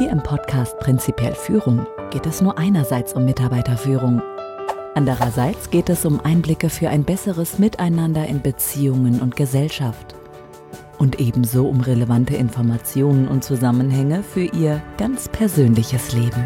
Hier im Podcast Prinzipiell Führung geht es nur einerseits um Mitarbeiterführung. Andererseits geht es um Einblicke für ein besseres Miteinander in Beziehungen und Gesellschaft. Und ebenso um relevante Informationen und Zusammenhänge für Ihr ganz persönliches Leben.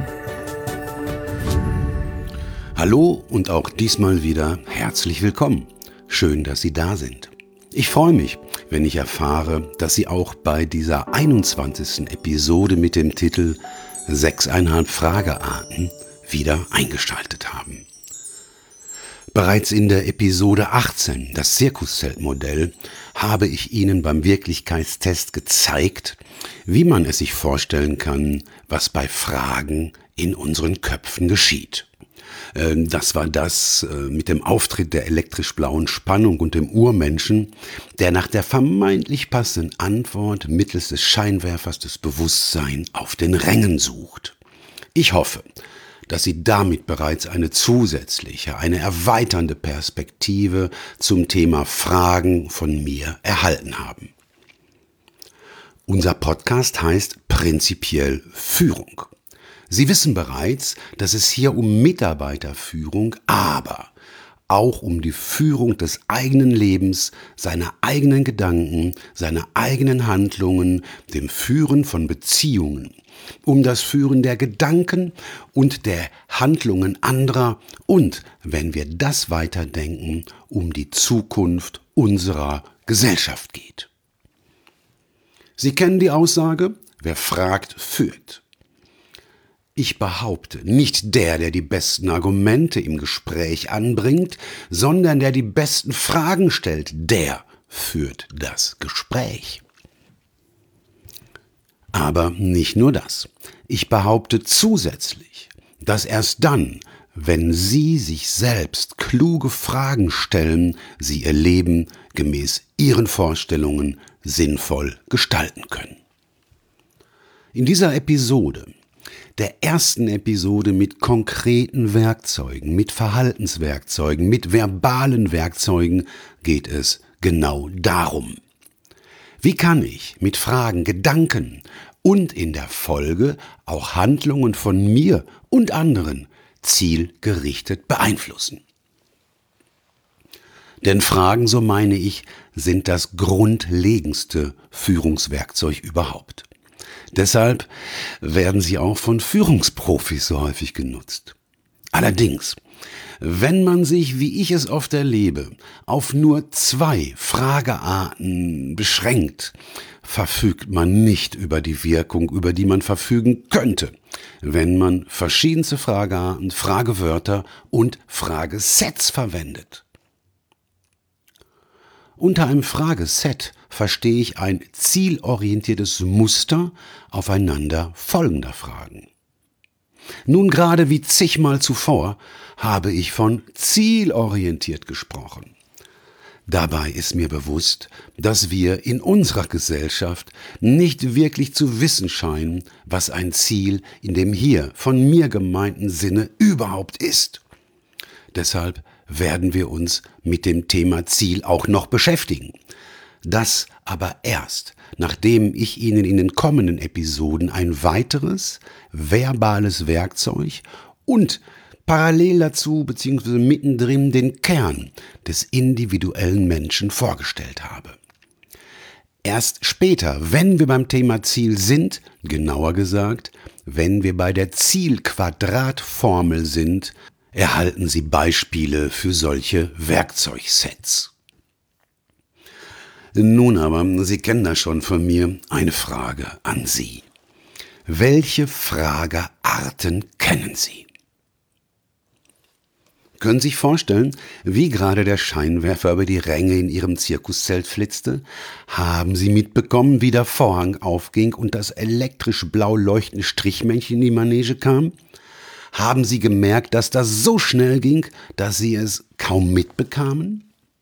Hallo und auch diesmal wieder herzlich willkommen. Schön, dass Sie da sind. Ich freue mich, wenn ich erfahre, dass Sie auch bei dieser 21. Episode mit dem Titel 6,5 Fragearten wieder eingeschaltet haben. Bereits in der Episode 18, das Zirkuszeltmodell, habe ich Ihnen beim Wirklichkeitstest gezeigt, wie man es sich vorstellen kann, was bei Fragen in unseren Köpfen geschieht. Das war das mit dem Auftritt der elektrisch-blauen Spannung und dem Urmenschen, der nach der vermeintlich passenden Antwort mittels des Scheinwerfers des Bewusstseins auf den Rängen sucht. Ich hoffe, dass Sie damit bereits eine zusätzliche, eine erweiternde Perspektive zum Thema Fragen von mir erhalten haben. Unser Podcast heißt Prinzipiell Führung. Sie wissen bereits, dass es hier um Mitarbeiterführung, aber auch um die Führung des eigenen Lebens, seiner eigenen Gedanken, seiner eigenen Handlungen, dem Führen von Beziehungen, um das Führen der Gedanken und der Handlungen anderer und, wenn wir das weiterdenken, um die Zukunft unserer Gesellschaft geht. Sie kennen die Aussage, wer fragt, führt. Ich behaupte, nicht der die besten Argumente im Gespräch anbringt, sondern der die besten Fragen stellt, der führt das Gespräch. Aber nicht nur das. Ich behaupte zusätzlich, dass erst dann, wenn Sie sich selbst kluge Fragen stellen, Sie Ihr Leben gemäß Ihren Vorstellungen sinnvoll gestalten können. In dieser Episode, der ersten Episode mit konkreten Werkzeugen, mit Verhaltenswerkzeugen, mit verbalen Werkzeugen geht es genau darum. Wie kann ich mit Fragen, Gedanken und in der Folge auch Handlungen von mir und anderen zielgerichtet beeinflussen? Denn Fragen, so meine ich, sind das grundlegendste Führungswerkzeug überhaupt. Deshalb werden sie auch von Führungsprofis so häufig genutzt. Allerdings, wenn man sich, wie ich es oft erlebe, auf nur 2 Fragearten beschränkt, verfügt man nicht über die Wirkung, über die man verfügen könnte, wenn man verschiedenste Fragearten, Fragewörter und Fragesets verwendet. Unter einem Frageset verstehe ich ein zielorientiertes Muster aufeinander folgender Fragen. Nun, gerade wie zigmal zuvor habe ich von zielorientiert gesprochen. Dabei ist mir bewusst, dass wir in unserer Gesellschaft nicht wirklich zu wissen scheinen, was ein Ziel in dem hier von mir gemeinten Sinne überhaupt ist. Deshalb werden wir uns mit dem Thema Ziel auch noch beschäftigen. Das aber erst, nachdem ich Ihnen in den kommenden Episoden ein weiteres verbales Werkzeug und parallel dazu bzw. mittendrin den Kern des individuellen Menschen vorgestellt habe. Erst später, wenn wir beim Thema Ziel sind, genauer gesagt, wenn wir bei der Zielquadratformel sind, erhalten Sie Beispiele für solche Werkzeugsets. Nun aber, Sie kennen das schon von mir, eine Frage an Sie. Welche Fragearten kennen Sie? Können Sie sich vorstellen, wie gerade der Scheinwerfer über die Ränge in Ihrem Zirkuszelt flitzte? Haben Sie mitbekommen, wie der Vorhang aufging und das elektrisch blau leuchtende Strichmännchen in die Manege kam? Haben Sie gemerkt, dass das so schnell ging, dass Sie es kaum mitbekamen?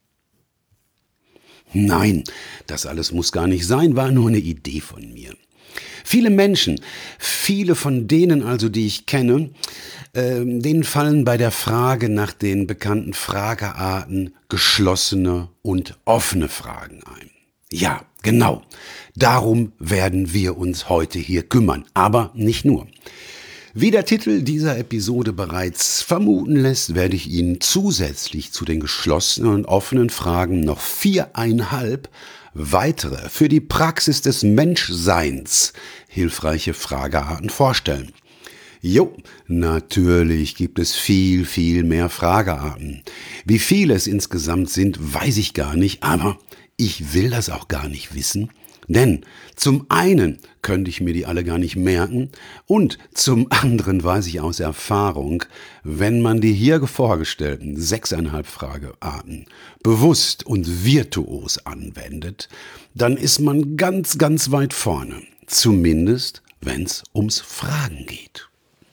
Nein, das alles muss gar nicht sein, war nur eine Idee von mir. Viele Menschen, viele von denen also, die ich kenne, denen fallen bei der Frage nach den bekannten Fragearten geschlossene und offene Fragen ein. Ja, genau. Darum werden wir uns heute hier kümmern, aber nicht nur. Wie der Titel dieser Episode bereits vermuten lässt, werde ich Ihnen zusätzlich zu den geschlossenen und offenen Fragen noch 4,5 weitere für die Praxis des Menschseins hilfreiche Fragearten vorstellen. Jo, natürlich gibt es viel mehr Fragearten. Wie viele es insgesamt sind, weiß ich gar nicht, aber ich will das auch gar nicht wissen. Denn zum einen könnte ich mir die alle gar nicht merken und zum anderen weiß ich aus Erfahrung, wenn man die hier vorgestellten 6,5 Fragearten bewusst und virtuos anwendet, dann ist man ganz weit vorne. Zumindest, wenn es ums Fragen geht.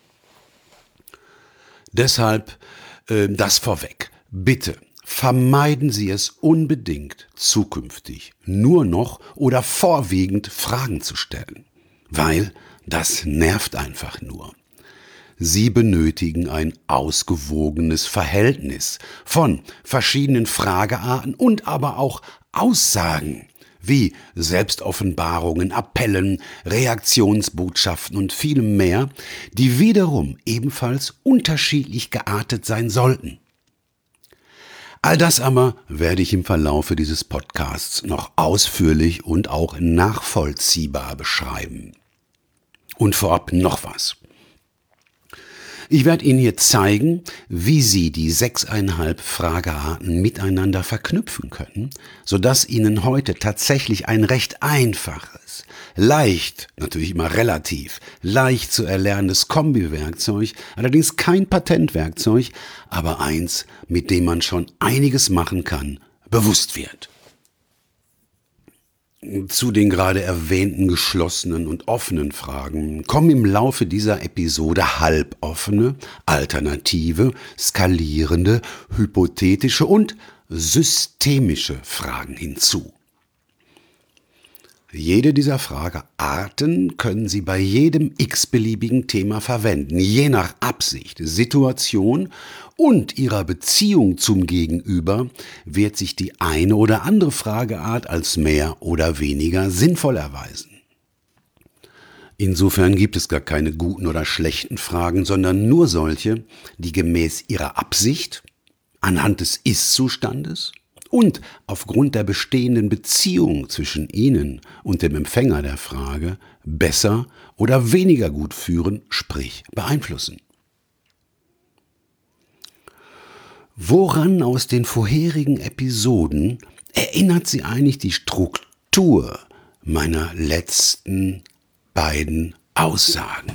Deshalb das vorweg. Bitte vermeiden Sie es unbedingt zukünftig nur noch oder vorwiegend Fragen zu stellen, weil das nervt einfach nur. Sie benötigen ein ausgewogenes Verhältnis von verschiedenen Fragearten und aber auch Aussagen wie Selbstoffenbarungen, Appellen, Reaktionsbotschaften und vielem mehr, die wiederum ebenfalls unterschiedlich geartet sein sollten. All das aber werde ich im Verlaufe dieses Podcasts noch ausführlich und auch nachvollziehbar beschreiben. Und vorab noch was. Ich werde Ihnen hier zeigen, wie Sie die 6,5 Fragearten miteinander verknüpfen können, sodass Ihnen heute tatsächlich ein recht einfaches, leicht, natürlich immer relativ, leicht zu erlernendes Kombi-Werkzeug, allerdings kein Patentwerkzeug, aber eins, mit dem man schon einiges machen kann, bewusst wird. Zu den gerade erwähnten geschlossenen und offenen Fragen kommen im Laufe dieser Episode halboffene, alternative, skalierende, hypothetische und systemische Fragen hinzu. Jede dieser Fragearten können Sie bei jedem x-beliebigen Thema verwenden, je nach Absicht, Situation und Ihrer Beziehung zum Gegenüber wird sich die eine oder andere Frageart als mehr oder weniger sinnvoll erweisen. Insofern gibt es gar keine guten oder schlechten Fragen, sondern nur solche, die gemäß Ihrer Absicht, anhand des Ist-Zustandes und aufgrund der bestehenden Beziehung zwischen Ihnen und dem Empfänger der Frage besser oder weniger gut führen, sprich beeinflussen. Woran aus den vorherigen Episoden erinnert Sie eigentlich die Struktur meiner letzten beiden Aussagen?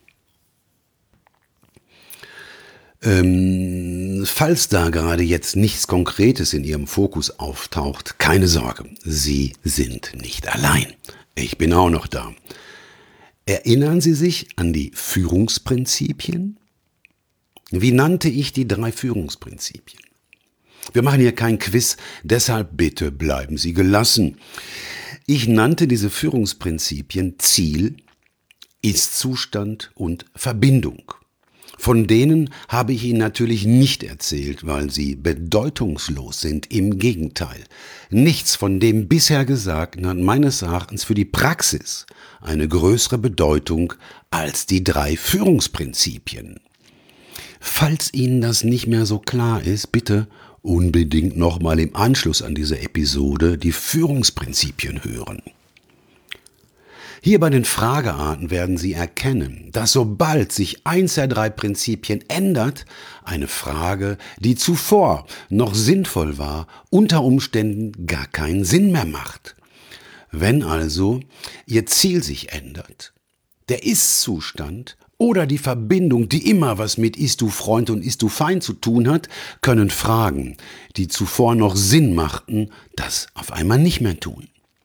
Falls da gerade jetzt nichts Konkretes in Ihrem Fokus auftaucht, keine Sorge, Sie sind nicht allein. Ich bin auch noch da. Erinnern Sie sich an die Führungsprinzipien? Wie nannte ich die 3 Führungsprinzipien? Wir machen hier kein Quiz, deshalb bitte bleiben Sie gelassen. Ich nannte diese Führungsprinzipien Ziel, Ist-Zustand und Verbindung. Von denen habe ich Ihnen natürlich nicht erzählt, weil sie bedeutungslos sind. Im Gegenteil. Nichts von dem bisher Gesagten hat meines Erachtens für die Praxis eine größere Bedeutung als die 3 Führungsprinzipien. Falls Ihnen das nicht mehr so klar ist, bitte unbedingt nochmal im Anschluss an diese Episode die Führungsprinzipien hören. Hier bei den Fragearten werden Sie erkennen, dass sobald sich eins der 3 Prinzipien ändert, eine Frage, die zuvor noch sinnvoll war, unter Umständen gar keinen Sinn mehr macht. Wenn also Ihr Ziel sich ändert, der Ist-Zustand oder die Verbindung, die immer was mit Ist-du-Freund und Ist-du-Feind zu tun hat, können Fragen, die zuvor noch Sinn machten, das auf einmal nicht mehr tun.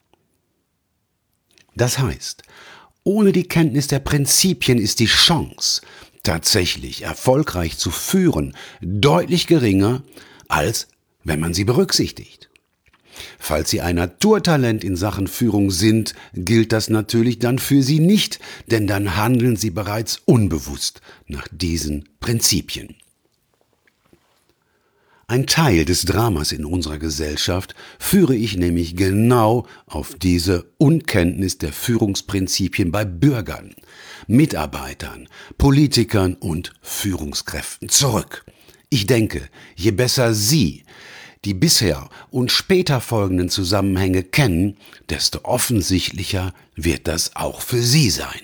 Das heißt, ohne die Kenntnis der Prinzipien ist die Chance, tatsächlich erfolgreich zu führen, deutlich geringer, als wenn man sie berücksichtigt. Falls Sie ein Naturtalent in Sachen Führung sind, gilt das natürlich dann für Sie nicht, denn dann handeln Sie bereits unbewusst nach diesen Prinzipien. Ein Teil des Dramas in unserer Gesellschaft führe ich nämlich genau auf diese Unkenntnis der Führungsprinzipien bei Bürgern, Mitarbeitern, Politikern und Führungskräften zurück. Ich denke, je besser Sie die bisher und später folgenden Zusammenhänge kennen, desto offensichtlicher wird das auch für Sie sein.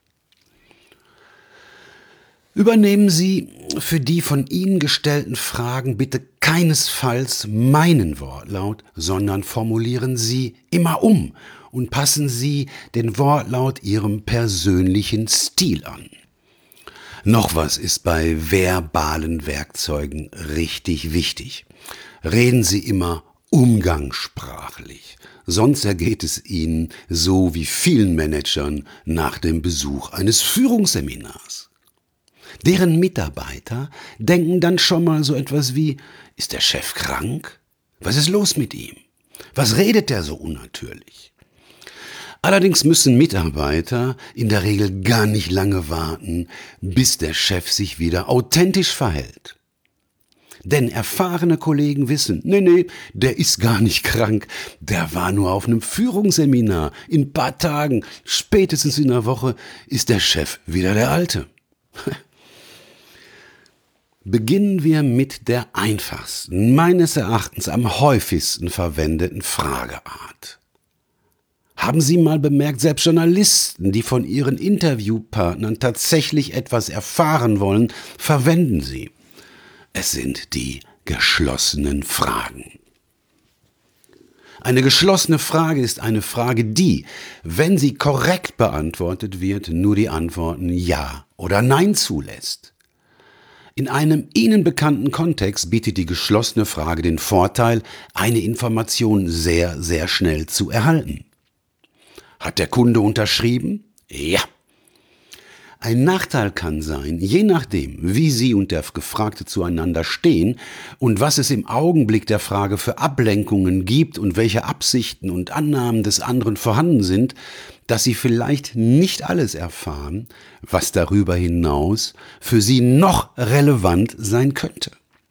Übernehmen Sie für die von Ihnen gestellten Fragen bitte keinesfalls meinen Wortlaut, sondern formulieren Sie immer um und passen Sie den Wortlaut Ihrem persönlichen Stil an. Noch was ist bei verbalen Werkzeugen richtig wichtig. Reden Sie immer umgangssprachlich, sonst ergeht es Ihnen so wie vielen Managern nach dem Besuch eines Führungsseminars. Deren Mitarbeiter denken dann schon mal so etwas wie, ist der Chef krank? Was ist los mit ihm? Was redet der so unnatürlich? Allerdings müssen Mitarbeiter in der Regel gar nicht lange warten, bis der Chef sich wieder authentisch verhält. Denn erfahrene Kollegen wissen, nee, der ist gar nicht krank, der war nur auf einem Führungsseminar. In ein paar Tagen, spätestens in einer Woche, ist der Chef wieder der Alte. Beginnen wir mit der einfachsten, meines Erachtens am häufigsten verwendeten Frageart. Haben Sie mal bemerkt, selbst Journalisten, die von ihren Interviewpartnern tatsächlich etwas erfahren wollen, verwenden sie. Es sind die geschlossenen Fragen. Eine geschlossene Frage ist eine Frage, die, wenn sie korrekt beantwortet wird, nur die Antworten Ja oder Nein zulässt. In einem Ihnen bekannten Kontext bietet die geschlossene Frage den Vorteil, eine Information sehr, sehr schnell zu erhalten. Hat der Kunde unterschrieben? Ja. Ein Nachteil kann sein, je nachdem, wie Sie und der Gefragte zueinander stehen und was es im Augenblick der Frage für Ablenkungen gibt und welche Absichten und Annahmen des anderen vorhanden sind, dass Sie vielleicht nicht alles erfahren, was darüber hinaus für Sie noch relevant sein könnte.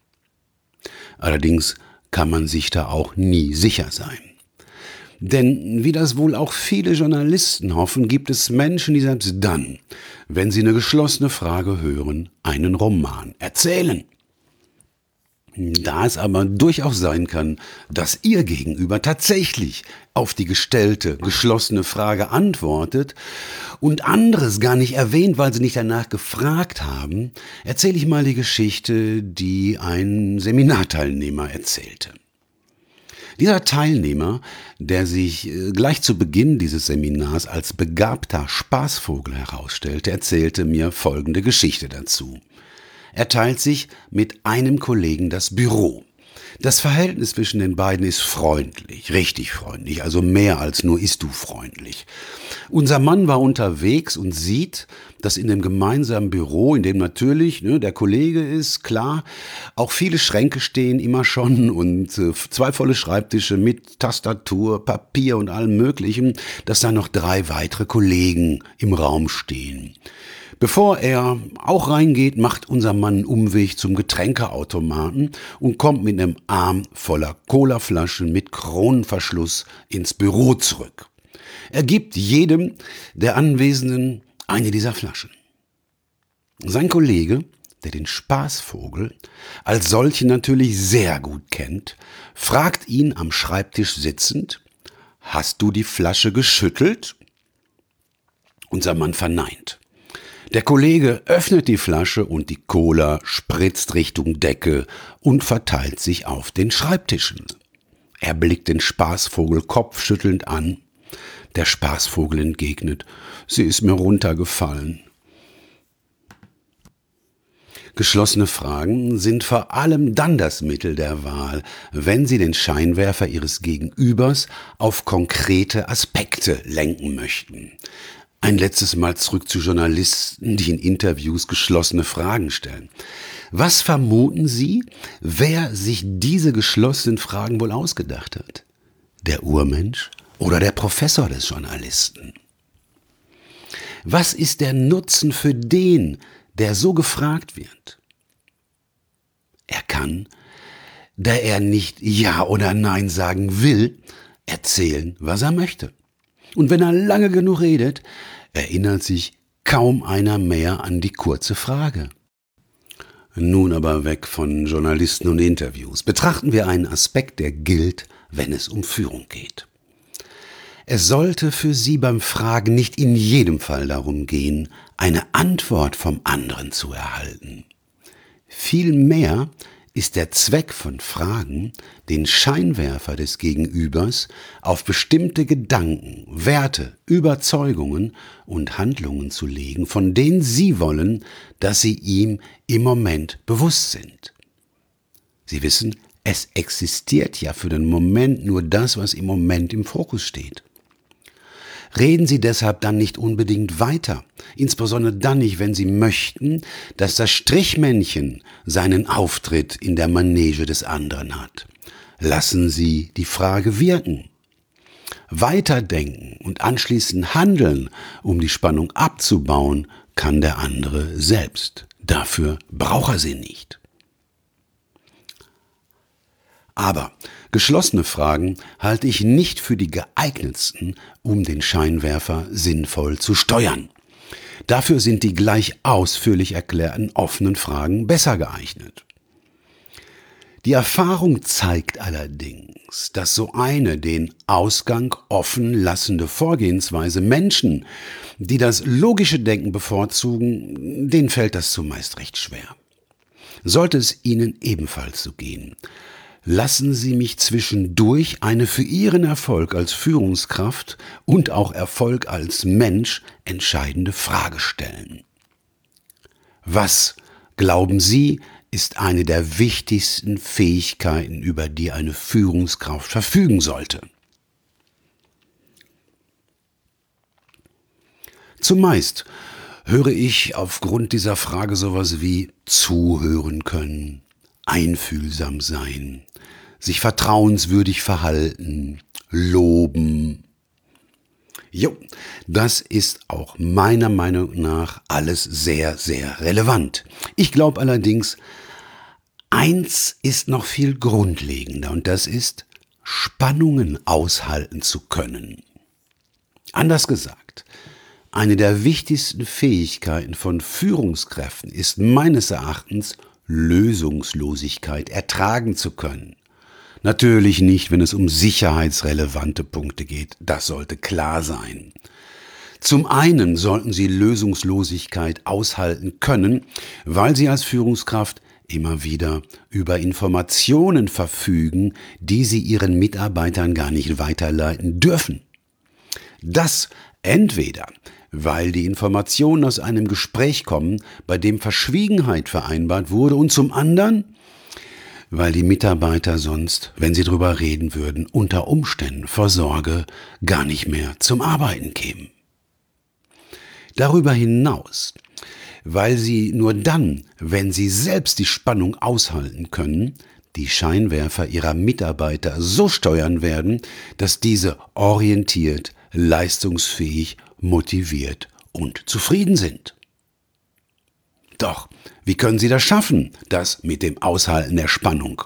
Allerdings kann man sich da auch nie sicher sein. Denn wie das wohl auch viele Journalisten hoffen, gibt es Menschen, die selbst dann, wenn sie eine geschlossene Frage hören, einen Roman erzählen. Da es aber durchaus sein kann, dass Ihr Gegenüber tatsächlich auf die gestellte, geschlossene Frage antwortet und anderes gar nicht erwähnt, weil Sie nicht danach gefragt haben, erzähle ich mal die Geschichte, die ein Seminarteilnehmer erzählte. Dieser Teilnehmer, der sich gleich zu Beginn dieses Seminars als begabter Spaßvogel herausstellte, erzählte mir folgende Geschichte dazu. Er teilt sich mit einem Kollegen das Büro. Das Verhältnis zwischen den beiden ist freundlich, richtig freundlich, also mehr als nur ist du freundlich. Unser Mann war unterwegs und sieht, dass in dem gemeinsamen Büro, in dem natürlich der Kollege ist, klar, auch viele Schränke stehen immer schon und 2 volle Schreibtische mit Tastatur, Papier und allem Möglichen, dass da noch 3 weitere Kollegen im Raum stehen. Bevor er auch reingeht, macht unser Mann einen Umweg zum Getränkeautomaten und kommt mit einem Arm voller Colaflaschen mit Kronenverschluss ins Büro zurück. Er gibt jedem der Anwesenden eine dieser Flaschen. Sein Kollege, der den Spaßvogel als solchen natürlich sehr gut kennt, fragt ihn am Schreibtisch sitzend, »Hast du die Flasche geschüttelt?« Unser Mann verneint. Der Kollege öffnet die Flasche und die Cola spritzt Richtung Decke und verteilt sich auf den Schreibtischen. Er blickt den Spaßvogel kopfschüttelnd an. Der Spaßvogel entgegnet, sie ist mir runtergefallen. Geschlossene Fragen sind vor allem dann das Mittel der Wahl, wenn sie den Scheinwerfer ihres Gegenübers auf konkrete Aspekte lenken möchten. Ein letztes Mal zurück zu Journalisten, die in Interviews geschlossene Fragen stellen. Was vermuten Sie, wer sich diese geschlossenen Fragen wohl ausgedacht hat? Der Urmensch oder der Professor des Journalisten? Was ist der Nutzen für den, der so gefragt wird? Er kann da er nicht Ja oder Nein sagen will, erzählen, was er möchte. Und wenn er lange genug redet, erinnert sich kaum einer mehr an die kurze Frage. Nun aber weg von Journalisten und Interviews. Betrachten wir einen Aspekt, der gilt, wenn es um Führung geht. Es sollte für Sie beim Fragen nicht in jedem Fall darum gehen, eine Antwort vom anderen zu erhalten. Vielmehr ist der Zweck von Fragen, den Scheinwerfer des Gegenübers auf bestimmte Gedanken, Werte, Überzeugungen und Handlungen zu legen, von denen Sie wollen, dass sie ihm im Moment bewusst sind. Sie wissen, es existiert ja für den Moment nur das, was im Moment im Fokus steht. Reden Sie deshalb dann nicht unbedingt weiter, insbesondere dann nicht, wenn Sie möchten, dass das Strichmännchen seinen Auftritt in der Manege des anderen hat. Lassen Sie die Frage wirken. Weiterdenken und anschließend handeln, um die Spannung abzubauen, kann der andere selbst. Dafür braucht er sie nicht. Aber geschlossene Fragen halte ich nicht für die geeignetsten, um den Scheinwerfer sinnvoll zu steuern. Dafür sind die gleich ausführlich erklärten offenen Fragen besser geeignet. Die Erfahrung zeigt allerdings, dass so eine den Ausgang offen lassende Vorgehensweise Menschen, die das logische Denken bevorzugen, denen fällt das zumeist recht schwer. Sollte es Ihnen ebenfalls so gehen, lassen Sie mich zwischendurch eine für Ihren Erfolg als Führungskraft und auch Erfolg als Mensch entscheidende Frage stellen. Was, glauben Sie, ist eine der wichtigsten Fähigkeiten, über die eine Führungskraft verfügen sollte? Zumeist höre ich aufgrund dieser Frage sowas wie zuhören können, einfühlsam sein, sich vertrauenswürdig verhalten, loben. Jo, das ist auch meiner Meinung nach alles sehr, sehr relevant. Ich glaube allerdings, eins ist noch viel grundlegender und das ist, Spannungen aushalten zu können. Anders gesagt, eine der wichtigsten Fähigkeiten von Führungskräften ist meines Erachtens, Lösungslosigkeit ertragen zu können. Natürlich nicht, wenn es um sicherheitsrelevante Punkte geht, das sollte klar sein. Zum einen sollten Sie Lösungslosigkeit aushalten können, weil Sie als Führungskraft immer wieder über Informationen verfügen, die Sie Ihren Mitarbeitern gar nicht weiterleiten dürfen. Das entweder weil die Informationen aus einem Gespräch kommen, bei dem Verschwiegenheit vereinbart wurde, und zum anderen, weil die Mitarbeiter sonst, wenn sie drüber reden würden, unter Umständen vor Sorge gar nicht mehr zum Arbeiten kämen. Darüber hinaus, weil sie nur dann, wenn sie selbst die Spannung aushalten können, die Scheinwerfer ihrer Mitarbeiter so steuern werden, dass diese orientiert, leistungsfähig, motiviert und zufrieden sind. Doch, wie können Sie das schaffen, das mit dem Aushalten der Spannung?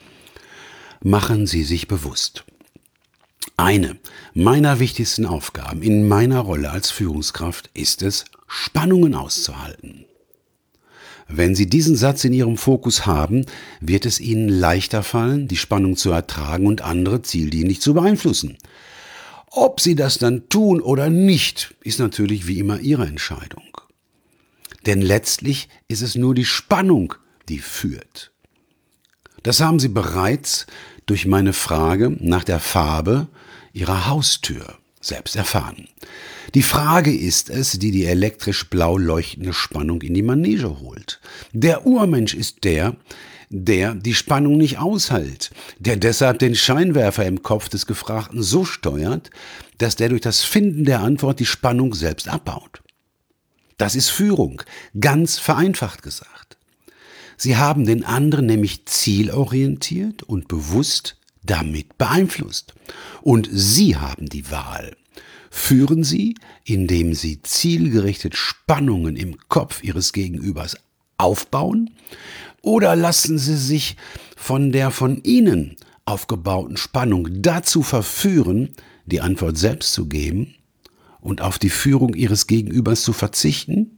Machen Sie sich bewusst. Eine meiner wichtigsten Aufgaben in meiner Rolle als Führungskraft ist es, Spannungen auszuhalten. Wenn Sie diesen Satz in Ihrem Fokus haben, wird es Ihnen leichter fallen, die Spannung zu ertragen und andere zieldienlich zu beeinflussen. Ob Sie das dann tun oder nicht, ist natürlich wie immer Ihre Entscheidung. Denn letztlich ist es nur die Spannung, die führt. Das haben Sie bereits durch meine Frage nach der Farbe Ihrer Haustür selbst erfahren. Die Frage ist es, die die elektrisch blau leuchtende Spannung in die Manege holt. Der Urmensch ist der die Spannung nicht aushält, der deshalb den Scheinwerfer im Kopf des Gefragten so steuert, dass der durch das Finden der Antwort die Spannung selbst abbaut. Das ist Führung, ganz vereinfacht gesagt. Sie haben den anderen nämlich zielorientiert und bewusst damit beeinflusst. Und Sie haben die Wahl. Führen Sie, indem Sie zielgerichtet Spannungen im Kopf Ihres Gegenübers aufbauen oder lassen Sie sich von der von Ihnen aufgebauten Spannung dazu verführen, die Antwort selbst zu geben und auf die Führung Ihres Gegenübers zu verzichten?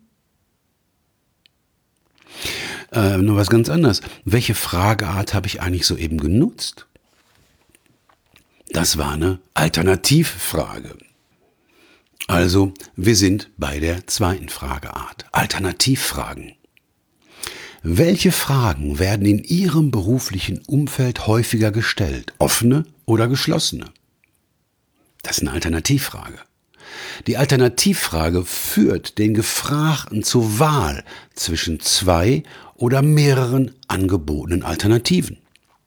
Nur was ganz anderes. Welche Frageart habe ich eigentlich soeben genutzt? Das war eine Alternativfrage. Also, wir sind bei der zweiten Frageart. Alternativfragen. Welche Fragen werden in Ihrem beruflichen Umfeld häufiger gestellt? Offene oder geschlossene? Das ist eine Alternativfrage. Die Alternativfrage führt den Gefragten zur Wahl zwischen 2 oder mehreren angebotenen Alternativen.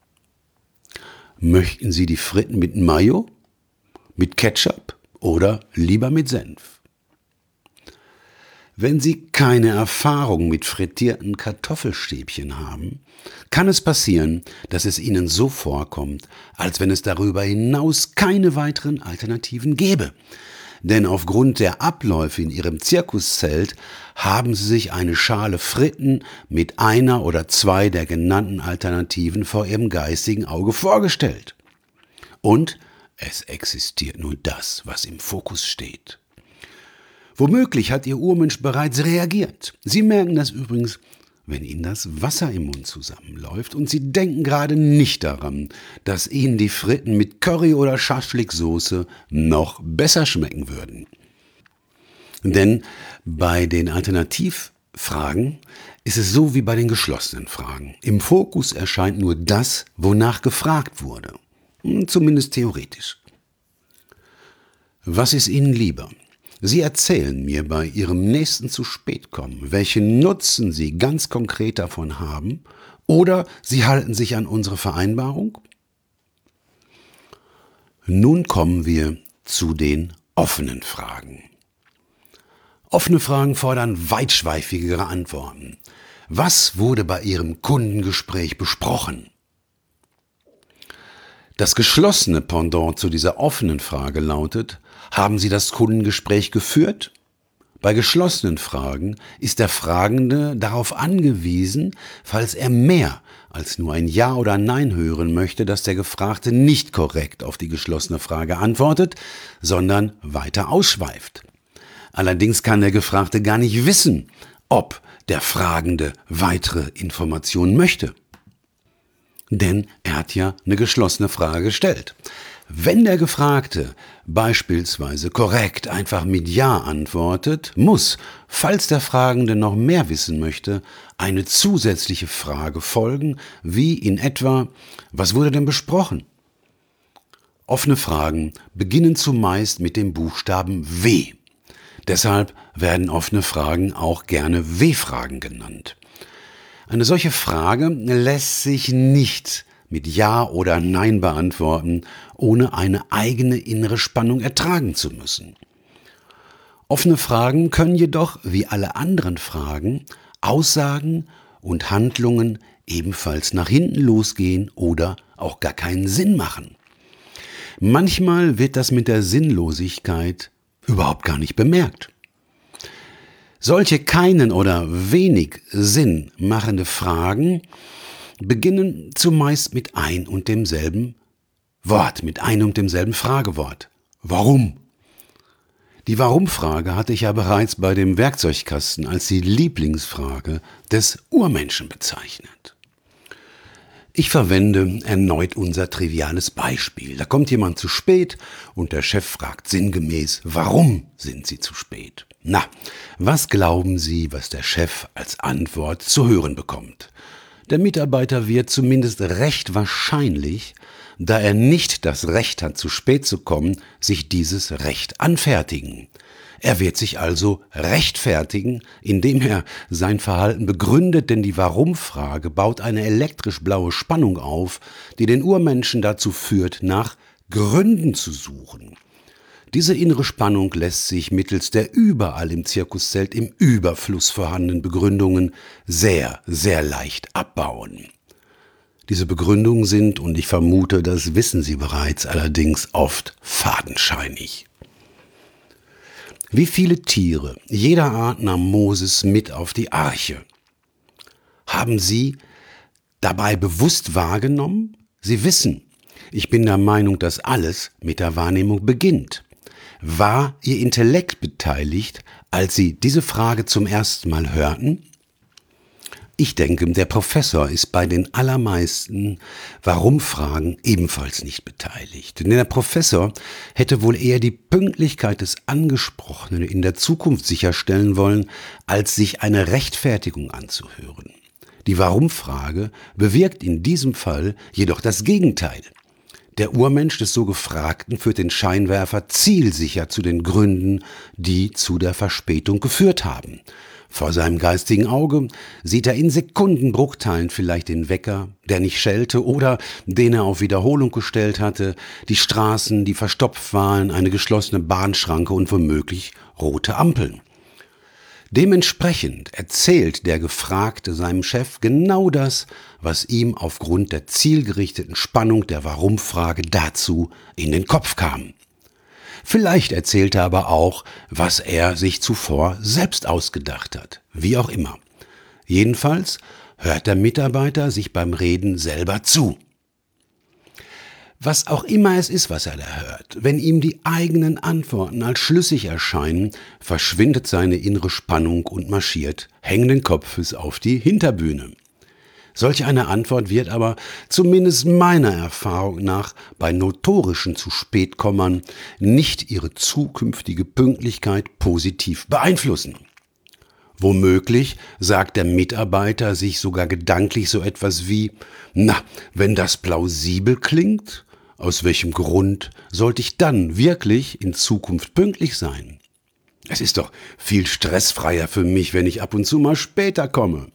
Möchten Sie die Fritten mit Mayo, mit Ketchup oder lieber mit Senf? Wenn Sie keine Erfahrung mit frittierten Kartoffelstäbchen haben, kann es passieren, dass es Ihnen so vorkommt, als wenn es darüber hinaus keine weiteren Alternativen gäbe. Denn aufgrund der Abläufe in Ihrem Zirkuszelt haben Sie sich eine Schale Fritten mit einer oder 2 der genannten Alternativen vor Ihrem geistigen Auge vorgestellt. Und es existiert nur das, was im Fokus steht. Womöglich hat Ihr Urmensch bereits reagiert. Sie merken das übrigens, wenn Ihnen das Wasser im Mund zusammenläuft und Sie denken gerade nicht daran, dass Ihnen die Fritten mit Curry oder Schaschliksoße noch besser schmecken würden. Denn bei den Alternativfragen ist es so wie bei den geschlossenen Fragen. Im Fokus erscheint nur das, wonach gefragt wurde. Zumindest theoretisch. Was ist Ihnen lieber? Sie erzählen mir bei Ihrem nächsten Zu-spät-Kommen, welchen Nutzen Sie ganz konkret davon haben, oder Sie halten sich an unsere Vereinbarung? Nun kommen wir zu den offenen Fragen. Offene Fragen fordern weitschweifigere Antworten. Was wurde bei Ihrem Kundengespräch besprochen? Das geschlossene Pendant zu dieser offenen Frage lautet: Haben Sie das Kundengespräch geführt? Bei geschlossenen Fragen ist der Fragende darauf angewiesen, falls er mehr als nur ein Ja oder Nein hören möchte, dass der Gefragte nicht korrekt auf die geschlossene Frage antwortet, sondern weiter ausschweift. Allerdings kann der Gefragte gar nicht wissen, ob der Fragende weitere Informationen möchte. Denn er hat ja eine geschlossene Frage gestellt. Wenn der Gefragte beispielsweise korrekt einfach mit Ja antwortet, muss, falls der Fragende noch mehr wissen möchte, eine zusätzliche Frage folgen, wie in etwa: Was wurde denn besprochen? Offene Fragen beginnen zumeist mit dem Buchstaben W. Deshalb werden offene Fragen auch gerne W-Fragen genannt. Eine solche Frage lässt sich nicht mit Ja oder Nein beantworten, ohne eine eigene innere Spannung ertragen zu müssen. Offene Fragen können jedoch, wie alle anderen Fragen, Aussagen und Handlungen ebenfalls nach hinten losgehen oder auch gar keinen Sinn machen. Manchmal wird das mit der Sinnlosigkeit überhaupt gar nicht bemerkt. Solche keinen oder wenig Sinn machende Fragen beginnen zumeist mit ein und demselben Wort, mit einem und demselben Fragewort. Warum? Die Warum-Frage hatte ich ja bereits bei dem Werkzeugkasten als die Lieblingsfrage des Urmenschen bezeichnet. Ich verwende erneut unser triviales Beispiel. Da kommt jemand zu spät und der Chef fragt sinngemäß: Warum sind Sie zu spät? Na, was glauben Sie, was der Chef als Antwort zu hören bekommt? Der Mitarbeiter wird zumindest recht wahrscheinlich, da er nicht das Recht hat, zu spät zu kommen, sich dieses Recht anfertigen. Er wird sich also rechtfertigen, indem er sein Verhalten begründet, denn die Warum-Frage baut eine elektrisch-blaue Spannung auf, die den Urmenschen dazu führt, nach Gründen zu suchen. Diese innere Spannung lässt sich mittels der überall im Zirkuszelt im Überfluss vorhandenen Begründungen sehr, sehr leicht abbauen. Diese Begründungen sind, und ich vermute, das wissen Sie bereits, allerdings oft fadenscheinig. Wie viele Tiere jeder Art nahm Moses mit auf die Arche? haben Sie dabei bewusst wahrgenommen? Sie wissen, ich bin der Meinung, dass alles mit der Wahrnehmung beginnt. War Ihr Intellekt beteiligt, als Sie diese Frage zum ersten Mal hörten? Ich denke, der Professor ist bei den allermeisten Warum-Fragen ebenfalls nicht beteiligt. Denn der Professor hätte wohl eher die Pünktlichkeit des Angesprochenen in der Zukunft sicherstellen wollen, als sich eine Rechtfertigung anzuhören. Die Warum-Frage bewirkt in diesem Fall jedoch das Gegenteil. Der Urmensch des so Gefragten führt den Scheinwerfer zielsicher zu den Gründen, die zu der Verspätung geführt haben. Vor seinem geistigen Auge sieht er in Sekundenbruchteilen vielleicht den Wecker, der nicht schellte oder den er auf Wiederholung gestellt hatte, die Straßen, die verstopft waren, eine geschlossene Bahnschranke und womöglich rote Ampeln. Dementsprechend erzählt der Gefragte seinem Chef genau das, was ihm aufgrund der zielgerichteten Spannung der Warum-Frage dazu in den Kopf kam. Vielleicht erzählt er aber auch, was er sich zuvor selbst ausgedacht hat. Wie auch immer. Jedenfalls hört der Mitarbeiter sich beim Reden selber zu. Was auch immer es ist, was er da hört, wenn ihm die eigenen Antworten als schlüssig erscheinen, verschwindet seine innere Spannung und marschiert hängenden Kopfes auf die Hinterbühne. Solch eine Antwort wird aber, zumindest meiner Erfahrung nach, bei notorischen Zu-Spät-Kommern nicht ihre zukünftige Pünktlichkeit positiv beeinflussen. Womöglich sagt der Mitarbeiter sich sogar gedanklich so etwas wie, na, wenn das plausibel klingt, aus welchem Grund sollte ich dann wirklich in Zukunft pünktlich sein? Es ist doch viel stressfreier für mich, wenn ich ab und zu mal später komme.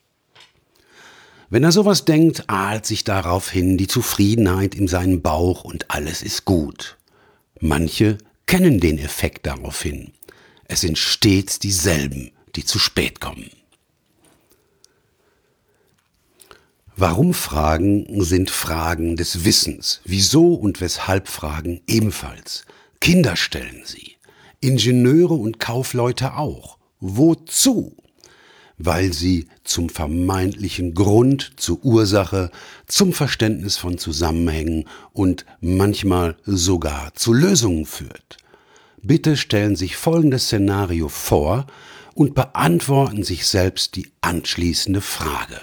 Wenn er sowas denkt, ahlt sich daraufhin die Zufriedenheit in seinem Bauch und alles ist gut. Manche kennen den Effekt daraufhin. Es sind stets dieselben, die zu spät kommen. Warum-Fragen sind Fragen des Wissens. Wieso und weshalb Fragen ebenfalls. Kinder stellen sie. Ingenieure und Kaufleute auch. Wozu? Weil sie zum vermeintlichen Grund, zur Ursache, zum Verständnis von Zusammenhängen und manchmal sogar zu Lösungen führt. Bitte stellen Sie sich folgendes Szenario vor und beantworten sich selbst die anschließende Frage.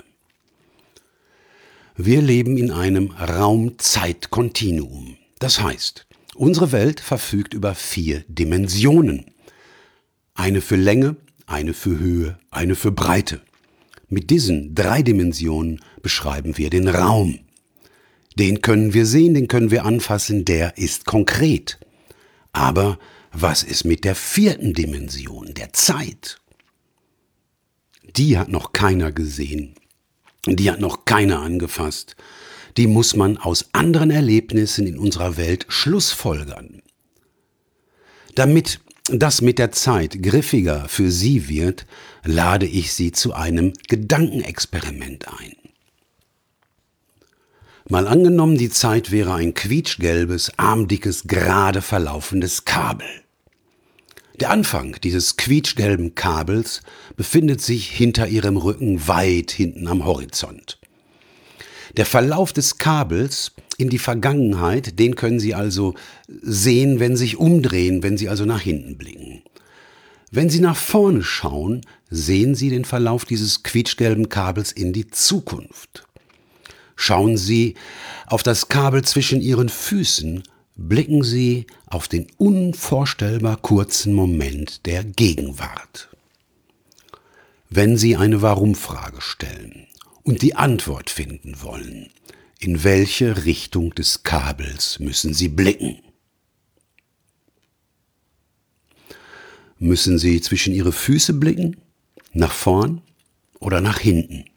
Wir leben in einem Raum-Zeit-Kontinuum. Das heißt, unsere Welt verfügt über 4 Dimensionen. Eine für Länge, eine für Höhe, eine für Breite. Mit diesen 3 Dimensionen beschreiben wir den Raum. Den können wir sehen, den können wir anfassen, der ist konkret. Aber was ist mit der 4. Dimension, der Zeit? Die hat noch keiner gesehen. Die hat noch keiner angefasst. Die muss man aus anderen Erlebnissen in unserer Welt schlussfolgern. Damit das mit der Zeit griffiger für Sie wird, lade ich Sie zu einem Gedankenexperiment ein. Mal angenommen, die Zeit wäre ein quietschgelbes, armdickes, gerade verlaufendes Kabel. Der Anfang dieses quietschgelben Kabels befindet sich hinter Ihrem Rücken weit hinten am Horizont. Der Verlauf des Kabels in die Vergangenheit, den können Sie also sehen, wenn Sie sich umdrehen, wenn Sie also nach hinten blicken. Wenn Sie nach vorne schauen, sehen Sie den Verlauf dieses quietschgelben Kabels in die Zukunft. Schauen Sie auf das Kabel zwischen Ihren Füßen, blicken Sie auf den unvorstellbar kurzen Moment der Gegenwart. Wenn Sie eine Warum-Frage stellen und die Antwort finden wollen, in welche Richtung des Kabels müssen Sie blicken? Müssen Sie zwischen Ihre Füße blicken, nach vorn oder nach hinten?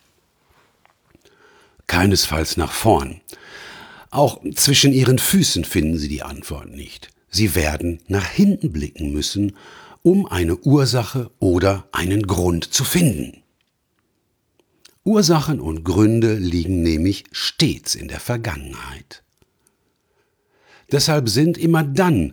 Keinesfalls nach vorn. Auch zwischen Ihren Füßen finden Sie die Antwort nicht. Sie werden nach hinten blicken müssen, um eine Ursache oder einen Grund zu finden. Ursachen und Gründe liegen nämlich stets in der Vergangenheit. Deshalb sind immer dann,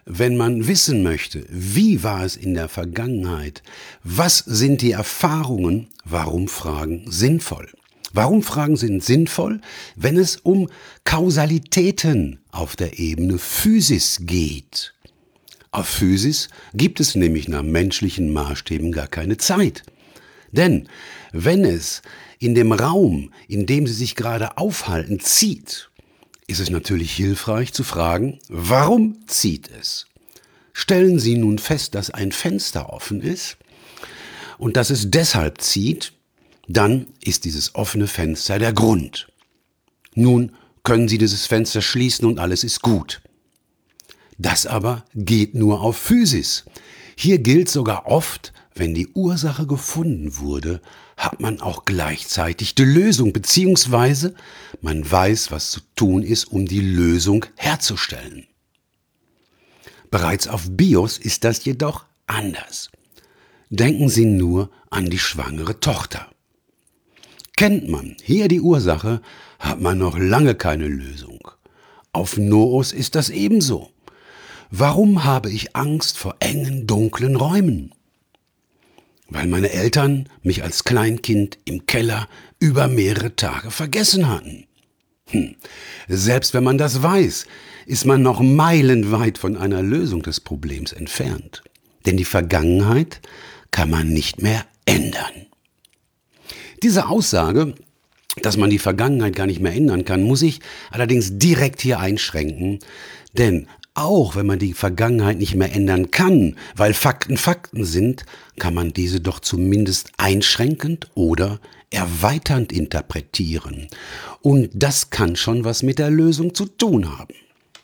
wenn man wissen möchte, wie war es in der Vergangenheit, was sind die Erfahrungen, warum Fragen sinnvoll? Warum Fragen sind sinnvoll, wenn es um Kausalitäten auf der Ebene Physis geht? Auf Physis gibt es nämlich nach menschlichen Maßstäben gar keine Zeit. Denn wenn es in dem Raum, in dem Sie sich gerade aufhalten, zieht, ist es natürlich hilfreich zu fragen, warum zieht es? Stellen Sie nun fest, dass ein Fenster offen ist und dass es deshalb zieht, dann ist dieses offene Fenster der Grund. Nun können Sie dieses Fenster schließen und alles ist gut. Das aber geht nur auf Physis. Hier gilt sogar oft, wenn die Ursache gefunden wurde, hat man auch gleichzeitig die Lösung, beziehungsweise man weiß, was zu tun ist, um die Lösung herzustellen. Bereits auf BIOS ist das jedoch anders. Denken Sie nur an die schwangere Tochter. Kennt man hier die Ursache, hat man noch lange keine Lösung. Auf NOOS ist das ebenso. Warum habe ich Angst vor engen, dunklen Räumen? Weil meine Eltern mich als Kleinkind im Keller über mehrere Tage vergessen hatten. Selbst wenn man das weiß, ist man noch meilenweit von einer Lösung des Problems entfernt. Denn die Vergangenheit kann man nicht mehr ändern. Diese Aussage, dass man die Vergangenheit gar nicht mehr ändern kann, muss ich allerdings direkt hier einschränken, denn auch wenn man die Vergangenheit nicht mehr ändern kann, weil Fakten Fakten sind, kann man diese doch zumindest einschränkend oder erweiternd interpretieren. Und das kann schon was mit der Lösung zu tun haben.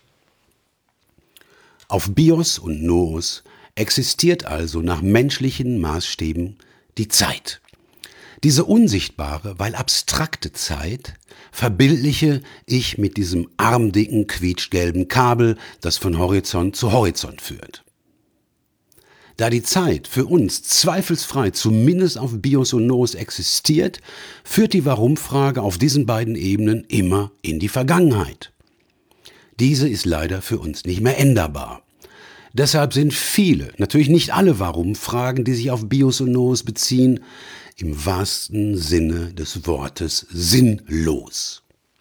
Auf BIOS und NOOS existiert also nach menschlichen Maßstäben die Zeit. Diese unsichtbare, weil abstrakte Zeit verbildliche ich mit diesem armdicken, quietschgelben Kabel, das von Horizont zu Horizont führt. Da die Zeit für uns zweifelsfrei zumindest auf BIOS und NOOS existiert, führt die Warum-Frage auf diesen beiden Ebenen immer in die Vergangenheit. Diese ist leider für uns nicht mehr änderbar. Deshalb sind viele, natürlich nicht alle Warum-Fragen, die sich auf BIOS und NOOS beziehen, im wahrsten Sinne des Wortes sinnlos.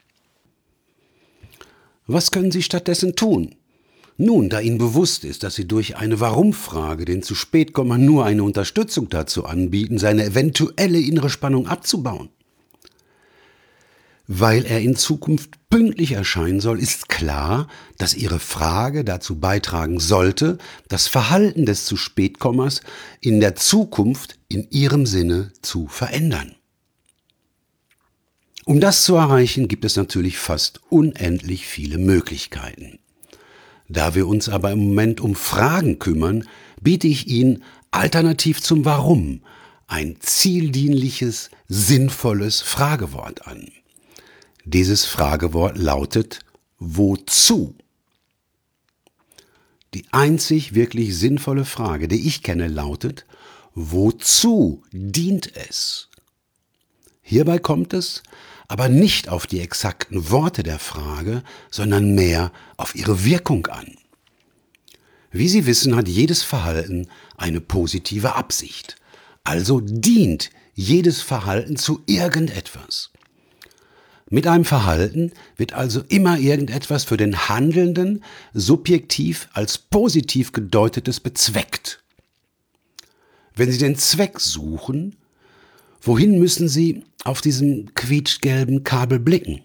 Was können Sie stattdessen tun? Nun, da Ihnen bewusst ist, dass Sie durch eine Warum-Frage den zu spät Komma nur eine Unterstützung dazu anbieten, seine eventuelle innere Spannung abzubauen. Weil er in Zukunft pünktlich erscheinen soll, ist klar, dass Ihre Frage dazu beitragen sollte, das Verhalten des zu Spätkommers in der Zukunft in Ihrem Sinne zu verändern. Um das zu erreichen, gibt es natürlich fast unendlich viele Möglichkeiten. Da wir uns aber im Moment um Fragen kümmern, biete ich Ihnen alternativ zum Warum ein zieldienliches, sinnvolles Fragewort an. Dieses Fragewort lautet Wozu? Die einzig wirklich sinnvolle Frage, die ich kenne, lautet Wozu dient es? Hierbei kommt es aber nicht auf die exakten Worte der Frage, sondern mehr auf ihre Wirkung an. Wie Sie wissen, hat jedes Verhalten eine positive Absicht. Also dient jedes Verhalten zu irgendetwas. Mit einem Verhalten wird also immer irgendetwas für den Handelnden subjektiv als positiv gedeutetes bezweckt. Wenn Sie den Zweck suchen, wohin müssen Sie auf diesem quietschgelben Kabel blicken?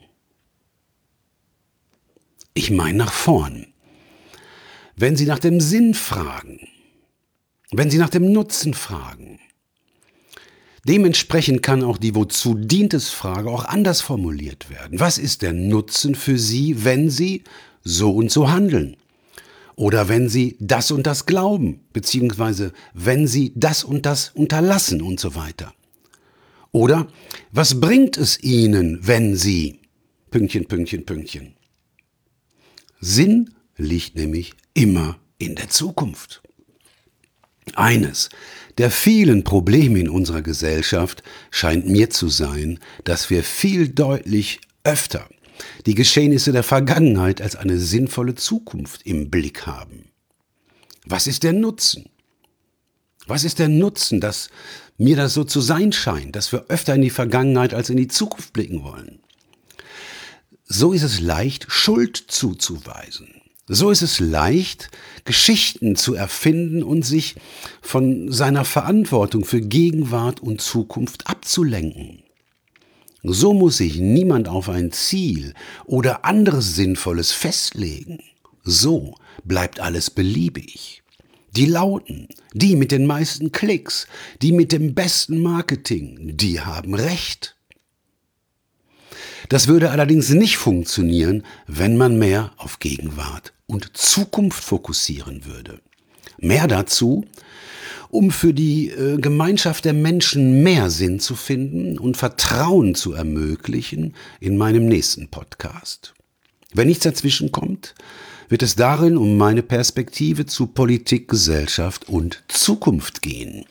Ich meine nach vorn. Wenn Sie nach dem Sinn fragen, wenn Sie nach dem Nutzen fragen, dementsprechend kann auch die Wozu dient es Frage auch anders formuliert werden. Was ist der Nutzen für Sie, wenn Sie so und so handeln? Oder wenn Sie das und das glauben, beziehungsweise wenn Sie das und das unterlassen und so weiter. Oder was bringt es Ihnen, wenn Sie... Pünktchen, Pünktchen, Pünktchen. Sinn liegt nämlich immer in der Zukunft. Eines der vielen Probleme in unserer Gesellschaft scheint mir zu sein, dass wir viel deutlich öfter die Geschehnisse der Vergangenheit als eine sinnvolle Zukunft im Blick haben. Was ist der Nutzen? Was ist der Nutzen, dass mir das so zu sein scheint, dass wir öfter in die Vergangenheit als in die Zukunft blicken wollen? So ist es leicht, Schuld zuzuweisen. So ist es leicht, Geschichten zu erfinden und sich von seiner Verantwortung für Gegenwart und Zukunft abzulenken. So muss sich niemand auf ein Ziel oder anderes Sinnvolles festlegen. So bleibt alles beliebig. Die Lauten, die mit den meisten Klicks, die mit dem besten Marketing, die haben Recht. Das würde allerdings nicht funktionieren, wenn man mehr auf Gegenwart und Zukunft fokussieren würde. Mehr dazu, um für die Gemeinschaft der Menschen mehr Sinn zu finden und Vertrauen zu ermöglichen, in meinem nächsten Podcast. Wenn nichts dazwischen kommt, wird es darin um meine Perspektive zu Politik, Gesellschaft und Zukunft gehen.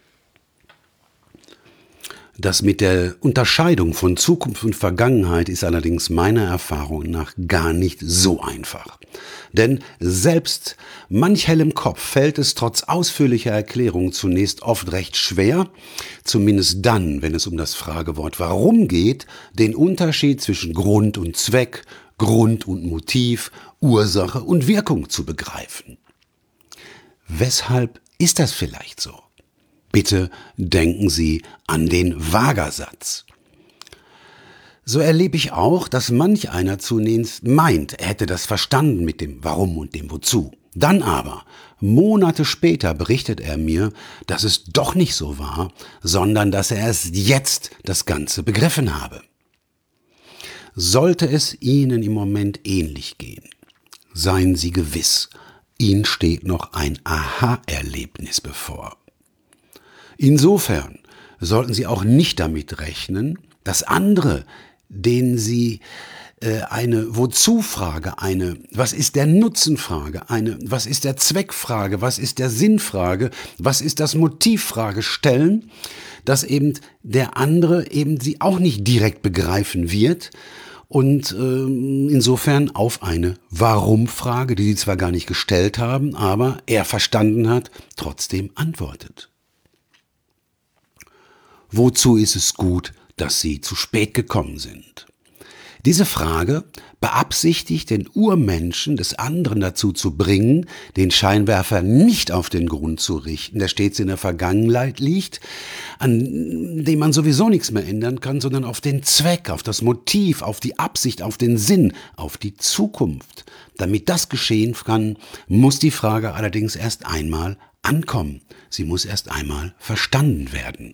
Das mit der Unterscheidung von Zukunft und Vergangenheit ist allerdings meiner Erfahrung nach gar nicht so einfach. Denn selbst manch hellem Kopf fällt es trotz ausführlicher Erklärung zunächst oft recht schwer, zumindest dann, wenn es um das Fragewort Warum geht, den Unterschied zwischen Grund und Zweck, Grund und Motiv, Ursache und Wirkung zu begreifen. Weshalb ist das vielleicht so? Bitte denken Sie an den Wagersatz. So erlebe ich auch, dass manch einer zunächst meint, er hätte das verstanden mit dem Warum und dem Wozu. Dann aber, Monate später berichtet er mir, dass es doch nicht so war, sondern dass er erst jetzt das Ganze begriffen habe. Sollte es Ihnen im Moment ähnlich gehen, seien Sie gewiss, Ihnen steht noch ein Aha-Erlebnis bevor. Insofern sollten Sie auch nicht damit rechnen, dass andere, denen Sie eine Wozu-Frage, eine Was ist der Nutzen-Frage, eine Was ist der Zweck-Frage, was ist der Sinn-Frage, was ist das Motiv-Frage stellen, dass eben der andere eben sie auch nicht direkt begreifen wird und insofern auf eine Warum-Frage, die Sie zwar gar nicht gestellt haben, aber er verstanden hat, trotzdem antwortet. Wozu ist es gut, dass Sie zu spät gekommen sind? Diese Frage beabsichtigt, den Urmenschen des anderen dazu zu bringen, den Scheinwerfer nicht auf den Grund zu richten, der stets in der Vergangenheit liegt, an dem man sowieso nichts mehr ändern kann, sondern auf den Zweck, auf das Motiv, auf die Absicht, auf den Sinn, auf die Zukunft. Damit das geschehen kann, muss die Frage allerdings erst einmal ankommen. Sie muss erst einmal verstanden werden.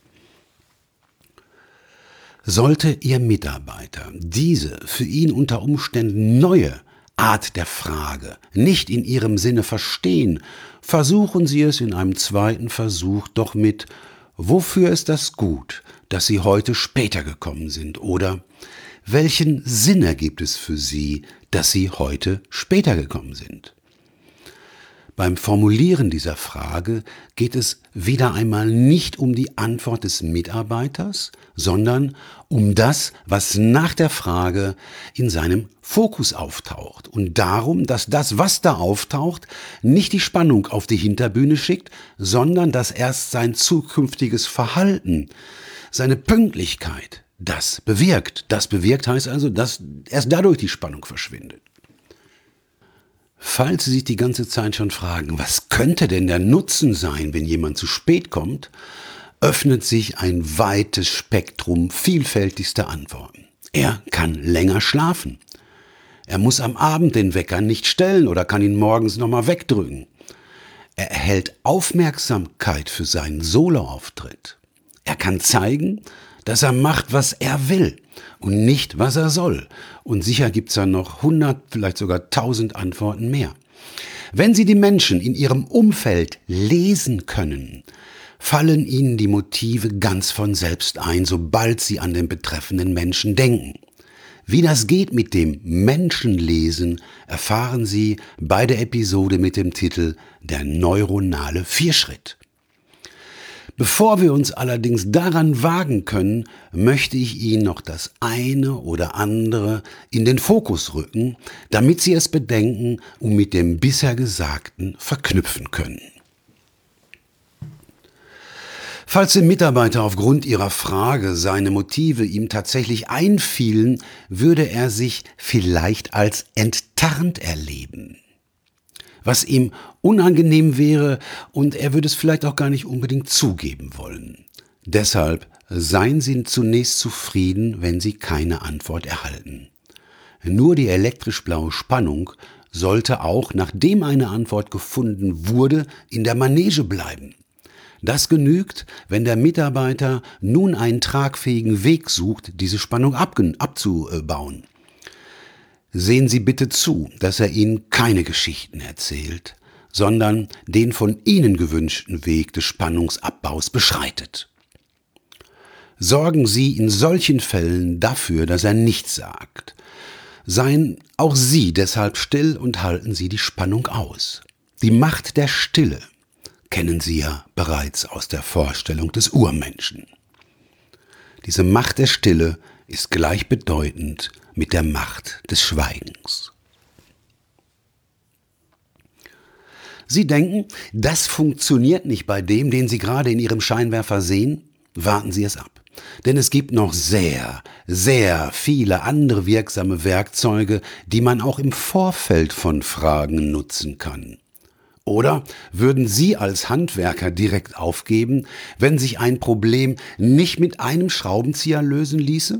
Sollte Ihr Mitarbeiter diese für ihn unter Umständen neue Art der Frage nicht in Ihrem Sinne verstehen, versuchen Sie es in einem zweiten Versuch doch mit Wofür ist das gut, dass Sie heute später gekommen sind? Oder welchen Sinn ergibt es für Sie, dass Sie heute später gekommen sind? Beim Formulieren dieser Frage geht es wieder einmal nicht um die Antwort des Mitarbeiters, sondern um das, was nach der Frage in seinem Fokus auftaucht und darum, dass das, was da auftaucht, nicht die Spannung auf die Hinterbühne schickt, sondern dass erst sein zukünftiges Verhalten, seine Pünktlichkeit, das bewirkt. Das bewirkt heißt also, dass erst dadurch die Spannung verschwindet. Falls Sie sich die ganze Zeit schon fragen, was könnte denn der Nutzen sein, wenn jemand zu spät kommt, öffnet sich ein weites Spektrum vielfältigster Antworten. Er kann länger schlafen. Er muss am Abend den Wecker nicht stellen oder kann ihn morgens nochmal wegdrücken. Er erhält Aufmerksamkeit für seinen Soloauftritt. Er kann zeigen, dass er macht, was er will und nicht, was er soll. Und sicher gibt's da noch 100, vielleicht sogar 1000 Antworten mehr. Wenn Sie die Menschen in Ihrem Umfeld lesen können, fallen Ihnen die Motive ganz von selbst ein, sobald Sie an den betreffenden Menschen denken. Wie das geht mit dem Menschenlesen, erfahren Sie bei der Episode mit dem Titel Der neuronale Vierschritt. Bevor wir uns allerdings daran wagen können, möchte ich Ihnen noch das eine oder andere in den Fokus rücken, damit Sie es bedenken und mit dem bisher Gesagten verknüpfen können. Falls dem Mitarbeiter aufgrund Ihrer Frage seine Motive ihm tatsächlich einfielen, würde er sich vielleicht als enttarnt erleben, was ihm unangenehm wäre, und er würde es vielleicht auch gar nicht unbedingt zugeben wollen. Deshalb seien Sie zunächst zufrieden, wenn Sie keine Antwort erhalten. Nur die elektrisch-blaue Spannung sollte auch, nachdem eine Antwort gefunden wurde, in der Manege bleiben. Das genügt, wenn der Mitarbeiter nun einen tragfähigen Weg sucht, diese Spannung abzubauen. Sehen Sie bitte zu, dass er Ihnen keine Geschichten erzählt, sondern den von Ihnen gewünschten Weg des Spannungsabbaus beschreitet. Sorgen Sie in solchen Fällen dafür, dass er nichts sagt. Seien auch Sie deshalb still und halten Sie die Spannung aus. Die Macht der Stille kennen Sie ja bereits aus der Vorstellung des Urmenschen. Diese Macht der Stille ist gleichbedeutend mit der Macht des Schweigens. Sie denken, das funktioniert nicht bei dem, den Sie gerade in Ihrem Scheinwerfer sehen? Warten Sie es ab. Denn es gibt noch sehr, sehr viele andere wirksame Werkzeuge, die man auch im Vorfeld von Fragen nutzen kann. Oder würden Sie als Handwerker direkt aufgeben, wenn sich ein Problem nicht mit einem Schraubenzieher lösen ließe?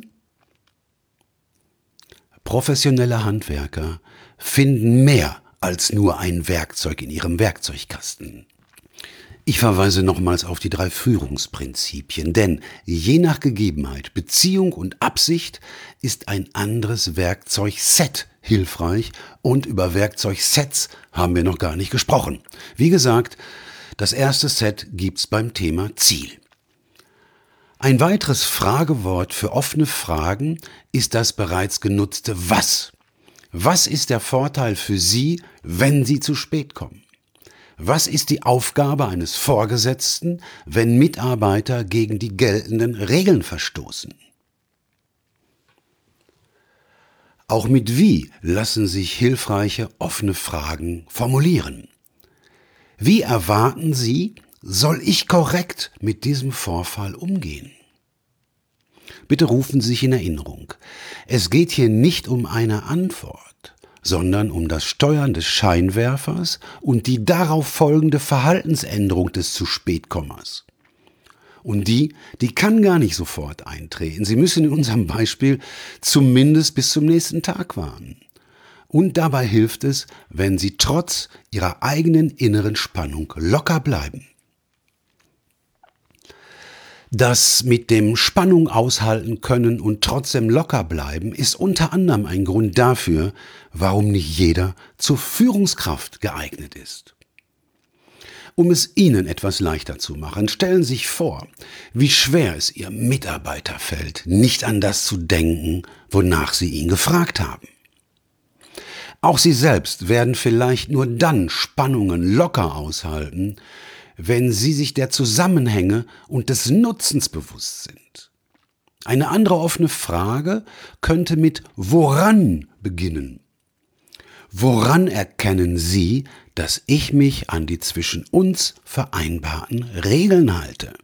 Professionelle Handwerker finden mehr als nur ein Werkzeug in ihrem Werkzeugkasten. Ich verweise nochmals auf die 3 Führungsprinzipien, denn je nach Gegebenheit, Beziehung und Absicht ist ein anderes Werkzeugset hilfreich, und über Werkzeugsets haben wir noch gar nicht gesprochen. Wie gesagt, das erste Set gibt's beim Thema Ziel. Ein weiteres Fragewort für offene Fragen ist das bereits genutzte Was. Was ist der Vorteil für Sie, wenn Sie zu spät kommen? Was ist die Aufgabe eines Vorgesetzten, wenn Mitarbeiter gegen die geltenden Regeln verstoßen? Auch mit Wie lassen sich hilfreiche offene Fragen formulieren. Wie erwarten Sie, soll ich korrekt mit diesem Vorfall umgehen? Bitte rufen Sie sich in Erinnerung. Es geht hier nicht um eine Antwort, sondern um das Steuern des Scheinwerfers und die darauf folgende Verhaltensänderung des Zu-Spät-Kommers. Und die kann gar nicht sofort eintreten. Sie müssen in unserem Beispiel zumindest bis zum nächsten Tag warten. Und dabei hilft es, wenn Sie trotz Ihrer eigenen inneren Spannung locker bleiben. Das mit dem Spannung aushalten können und trotzdem locker bleiben ist unter anderem ein Grund dafür, warum nicht jeder zur Führungskraft geeignet ist. Um es Ihnen etwas leichter zu machen, stellen Sie sich vor, wie schwer es Ihrem Mitarbeiter fällt, nicht an das zu denken, wonach Sie ihn gefragt haben. Auch Sie selbst werden vielleicht nur dann Spannungen locker aushalten, wenn Sie sich der Zusammenhänge und des Nutzens bewusst sind. Eine andere offene Frage könnte mit Woran beginnen. Woran erkennen Sie, dass ich mich an die zwischen uns vereinbarten Regeln halte?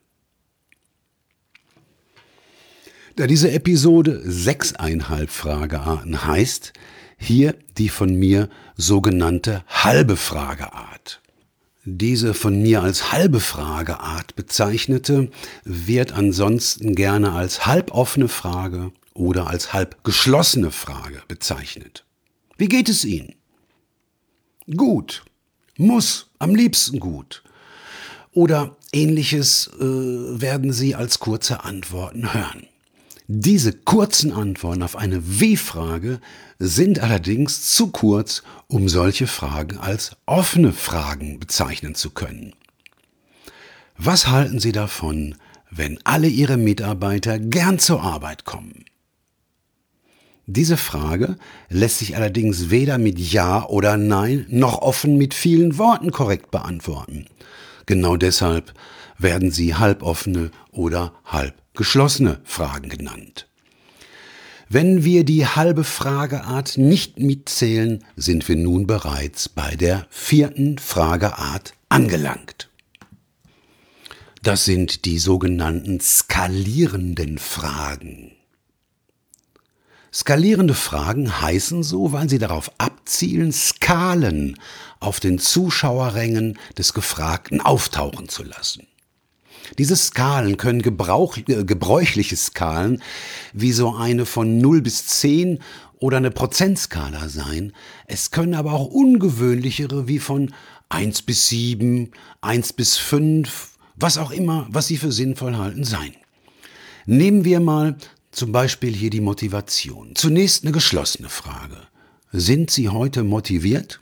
Da diese Episode 6,5 Fragearten heißt, hier die von mir sogenannte halbe Frageart. Diese von mir als halbe Frageart bezeichnete wird ansonsten gerne als halboffene Frage oder als halb geschlossene Frage bezeichnet. Wie geht es Ihnen? Gut, muss, am liebsten gut. Oder Ähnliches werden Sie als kurze Antworten hören. Diese kurzen Antworten auf eine W-Frage sind allerdings zu kurz, um solche Fragen als offene Fragen bezeichnen zu können. Was halten Sie davon, wenn alle Ihre Mitarbeiter gern zur Arbeit kommen? Diese Frage lässt sich allerdings weder mit Ja oder Nein noch offen mit vielen Worten korrekt beantworten. Genau deshalb werden sie halboffene oder halbgeschlossene Fragen genannt. Wenn wir die halbe Frageart nicht mitzählen, sind wir nun bereits bei der 4. Frageart angelangt. Das sind die sogenannten skalierenden Fragen. Skalierende Fragen heißen so, weil sie darauf abzielen, Skalen auf den Zuschauerrängen des Gefragten auftauchen zu lassen. Diese Skalen können gebräuchliche Skalen wie so eine von 0 bis 10 oder eine Prozentskala sein. Es können aber auch ungewöhnlichere wie von 1 bis 7, 1 bis 5, was auch immer, was Sie für sinnvoll halten, sein. Nehmen wir mal zum Beispiel hier die Motivation. Zunächst eine geschlossene Frage. Sind Sie heute motiviert?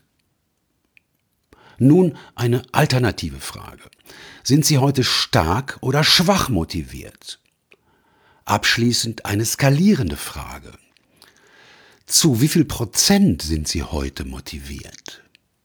Nun eine alternative Frage. Sind Sie heute stark oder schwach motiviert? Abschließend eine skalierende Frage. Zu wie viel Prozent sind Sie heute motiviert?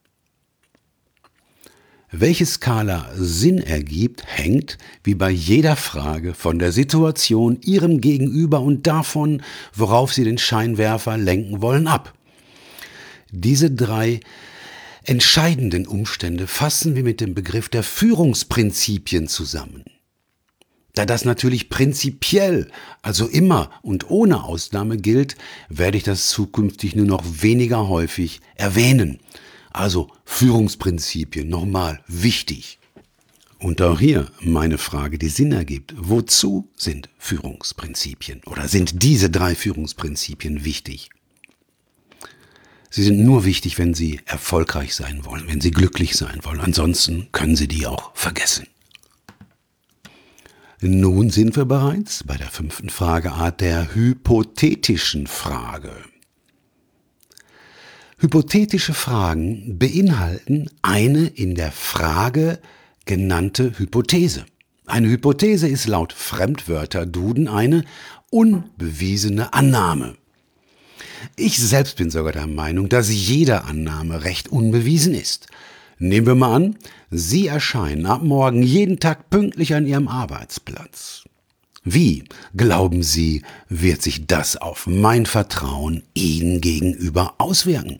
Welche Skala Sinn ergibt, hängt, wie bei jeder Frage, von der Situation, Ihrem Gegenüber und davon, worauf Sie den Scheinwerfer lenken wollen, ab. Diese 3 entscheidenden Umstände fassen wir mit dem Begriff der Führungsprinzipien zusammen. Da das natürlich prinzipiell, also immer und ohne Ausnahme gilt, werde ich das zukünftig nur noch weniger häufig erwähnen. Also Führungsprinzipien, nochmal wichtig. Und auch hier meine Frage, die Sinn ergibt. Wozu sind Führungsprinzipien oder sind diese 3 Führungsprinzipien wichtig? Sie sind nur wichtig, wenn Sie erfolgreich sein wollen, wenn Sie glücklich sein wollen. Ansonsten können Sie die auch vergessen. Nun sind wir bereits bei der 5. Frageart, der hypothetischen Frage. Hypothetische Fragen beinhalten eine in der Frage genannte Hypothese. Eine Hypothese ist laut Fremdwörterduden eine unbewiesene Annahme. Ich selbst bin sogar der Meinung, dass jede Annahme recht unbewiesen ist. Nehmen wir mal an, Sie erscheinen ab morgen jeden Tag pünktlich an Ihrem Arbeitsplatz. Wie, glauben Sie, wird sich das auf mein Vertrauen Ihnen gegenüber auswirken?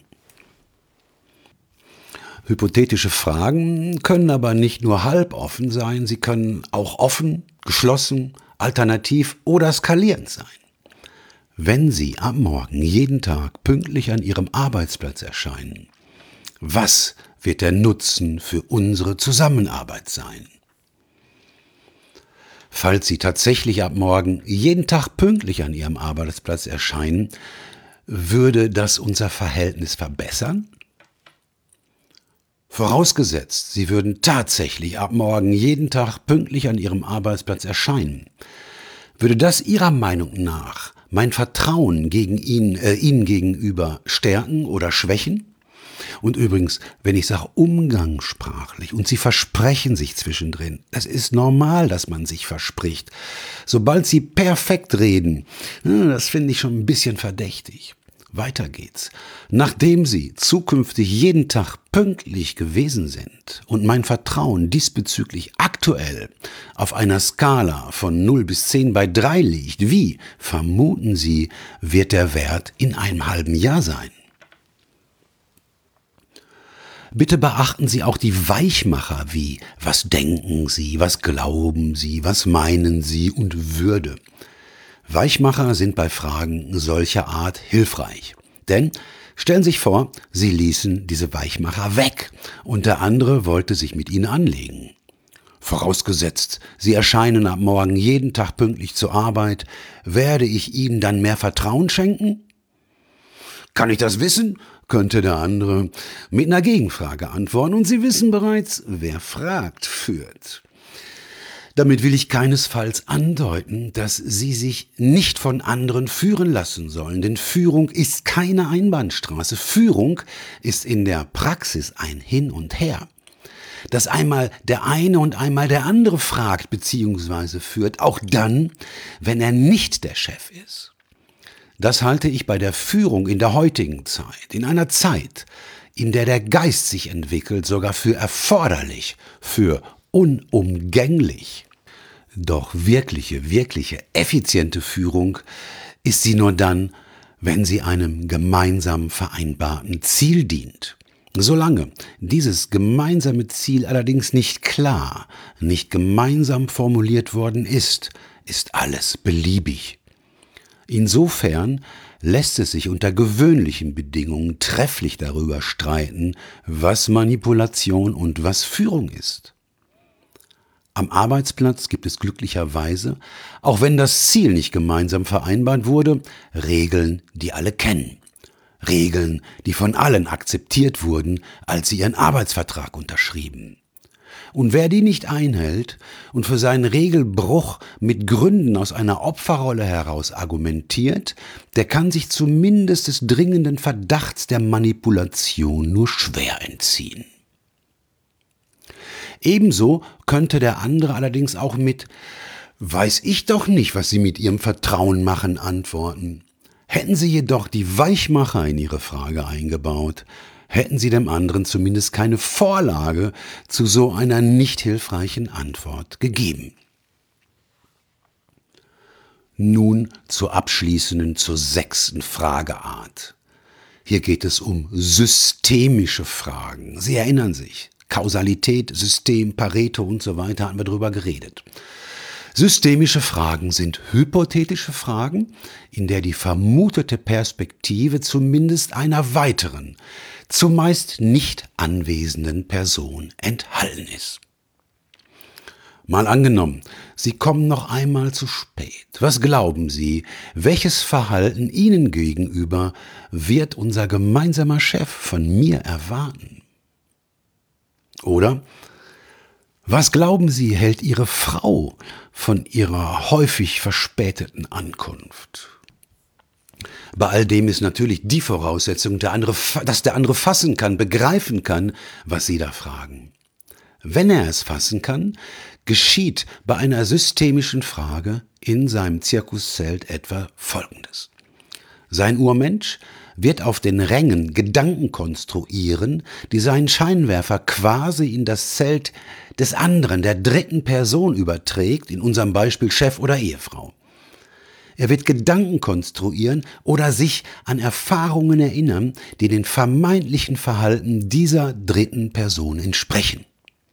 Hypothetische Fragen können aber nicht nur halboffen sein, sie können auch offen, geschlossen, alternativ oder skalierend sein. Wenn Sie ab morgen jeden Tag pünktlich an Ihrem Arbeitsplatz erscheinen, was wird der Nutzen für unsere Zusammenarbeit sein? Falls Sie tatsächlich ab morgen jeden Tag pünktlich an Ihrem Arbeitsplatz erscheinen, würde das unser Verhältnis verbessern? Vorausgesetzt, Sie würden tatsächlich ab morgen jeden Tag pünktlich an Ihrem Arbeitsplatz erscheinen, würde das Ihrer Meinung nach mein Vertrauen Ihnen gegenüber stärken oder schwächen? Und übrigens, wenn ich sage umgangssprachlich und Sie versprechen sich zwischendrin, es ist normal, dass man sich verspricht. Sobald Sie perfekt reden, das finde ich schon ein bisschen verdächtig. Weiter geht's. Nachdem Sie zukünftig jeden Tag pünktlich gewesen sind und mein Vertrauen diesbezüglich aktuell auf einer Skala von 0 bis 10 bei 3 liegt, wie, vermuten Sie, wird der Wert in einem halben Jahr sein? Bitte beachten Sie auch die Weichmacher wie, was denken Sie, was glauben Sie, was meinen Sie und Würde. Weichmacher sind bei Fragen solcher Art hilfreich. Denn stellen Sie sich vor, Sie ließen diese Weichmacher weg und der andere wollte sich mit Ihnen anlegen. Vorausgesetzt, Sie erscheinen ab morgen jeden Tag pünktlich zur Arbeit, werde ich Ihnen dann mehr Vertrauen schenken? Kann ich das wissen? Könnte der andere mit einer Gegenfrage antworten und Sie wissen bereits, wer fragt, führt. Damit will ich keinesfalls andeuten, dass Sie sich nicht von anderen führen lassen sollen, denn Führung ist keine Einbahnstraße. Führung ist in der Praxis ein Hin und Her. Dass einmal der eine und einmal der andere fragt bzw. führt, auch dann, wenn er nicht der Chef ist. Das halte ich bei der Führung in der heutigen Zeit, in einer Zeit, in der der Geist sich entwickelt, sogar für erforderlich, für unumgänglich. Doch wirkliche effiziente Führung ist sie nur dann, wenn sie einem gemeinsam vereinbarten Ziel dient. Solange dieses gemeinsame Ziel allerdings nicht klar, nicht gemeinsam formuliert worden ist, ist alles beliebig. Insofern lässt es sich unter gewöhnlichen Bedingungen trefflich darüber streiten, was Manipulation und was Führung ist. Am Arbeitsplatz gibt es glücklicherweise, auch wenn das Ziel nicht gemeinsam vereinbart wurde, Regeln, die alle kennen. Regeln, die von allen akzeptiert wurden, als sie ihren Arbeitsvertrag unterschrieben. Und wer die nicht einhält und für seinen Regelbruch mit Gründen aus einer Opferrolle heraus argumentiert, der kann sich zumindest des dringenden Verdachts der Manipulation nur schwer entziehen. Ebenso könnte der andere allerdings auch mit »Weiß ich doch nicht, was Sie mit Ihrem Vertrauen machen« antworten. Hätten Sie jedoch die Weichmacher in Ihre Frage eingebaut, hätten Sie dem anderen zumindest keine Vorlage zu so einer nicht hilfreichen Antwort gegeben. Nun zur 6. Frageart. Hier geht es um systemische Fragen. Sie erinnern sich. Kausalität, System, Pareto und so weiter hatten wir drüber geredet. Systemische Fragen sind hypothetische Fragen, in der die vermutete Perspektive zumindest einer weiteren, zumeist nicht anwesenden Person enthalten ist. Mal angenommen, Sie kommen noch einmal zu spät. Was glauben Sie, welches Verhalten Ihnen gegenüber wird unser gemeinsamer Chef von mir erwarten? Oder was glauben Sie, hält Ihre Frau von Ihrer häufig verspäteten Ankunft? Bei all dem ist natürlich die Voraussetzung, dass der andere fassen kann, begreifen kann, was Sie da fragen. Wenn er es fassen kann, geschieht bei einer systemischen Frage in seinem Zirkuszelt etwa Folgendes. Sein Urmensch wird auf den Rängen Gedanken konstruieren, die seinen Scheinwerfer quasi in das Zelt des anderen, der dritten Person überträgt, in unserem Beispiel Chef oder Ehefrau. Er wird Gedanken konstruieren oder sich an Erfahrungen erinnern, die den vermeintlichen Verhalten dieser dritten Person entsprechen.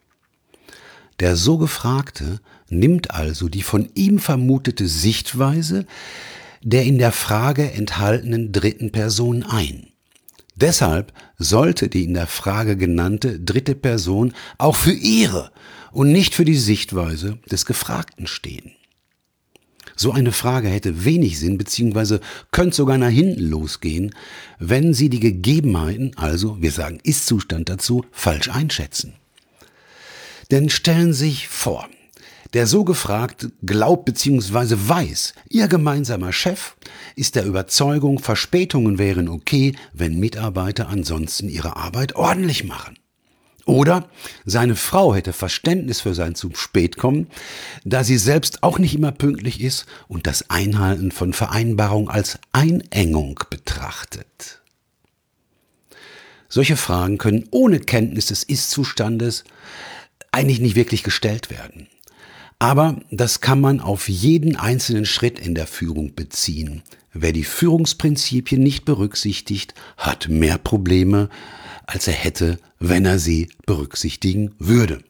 Der so Gefragte nimmt also die von ihm vermutete Sichtweise der in der Frage enthaltenen dritten Person ein. Deshalb sollte die in der Frage genannte dritte Person auch für ihre und nicht für die Sichtweise des Gefragten stehen. So eine Frage hätte wenig Sinn bzw. könnte sogar nach hinten losgehen, wenn Sie die Gegebenheiten, also wir sagen Ist-Zustand dazu, falsch einschätzen. Denn stellen Sie sich vor, der so Gefragte glaubt bzw. weiß, Ihr gemeinsamer Chef ist der Überzeugung, Verspätungen wären okay, wenn Mitarbeiter ansonsten ihre Arbeit ordentlich machen. Oder seine Frau hätte Verständnis für sein zu spät kommen, da sie selbst auch nicht immer pünktlich ist und das Einhalten von Vereinbarungen als Einengung betrachtet. Solche Fragen können ohne Kenntnis des Ist-Zustandes eigentlich nicht wirklich gestellt werden. Aber das kann man auf jeden einzelnen Schritt in der Führung beziehen. Wer die Führungsprinzipien nicht berücksichtigt, hat mehr Probleme, als er hätte, wenn er sie berücksichtigen würde.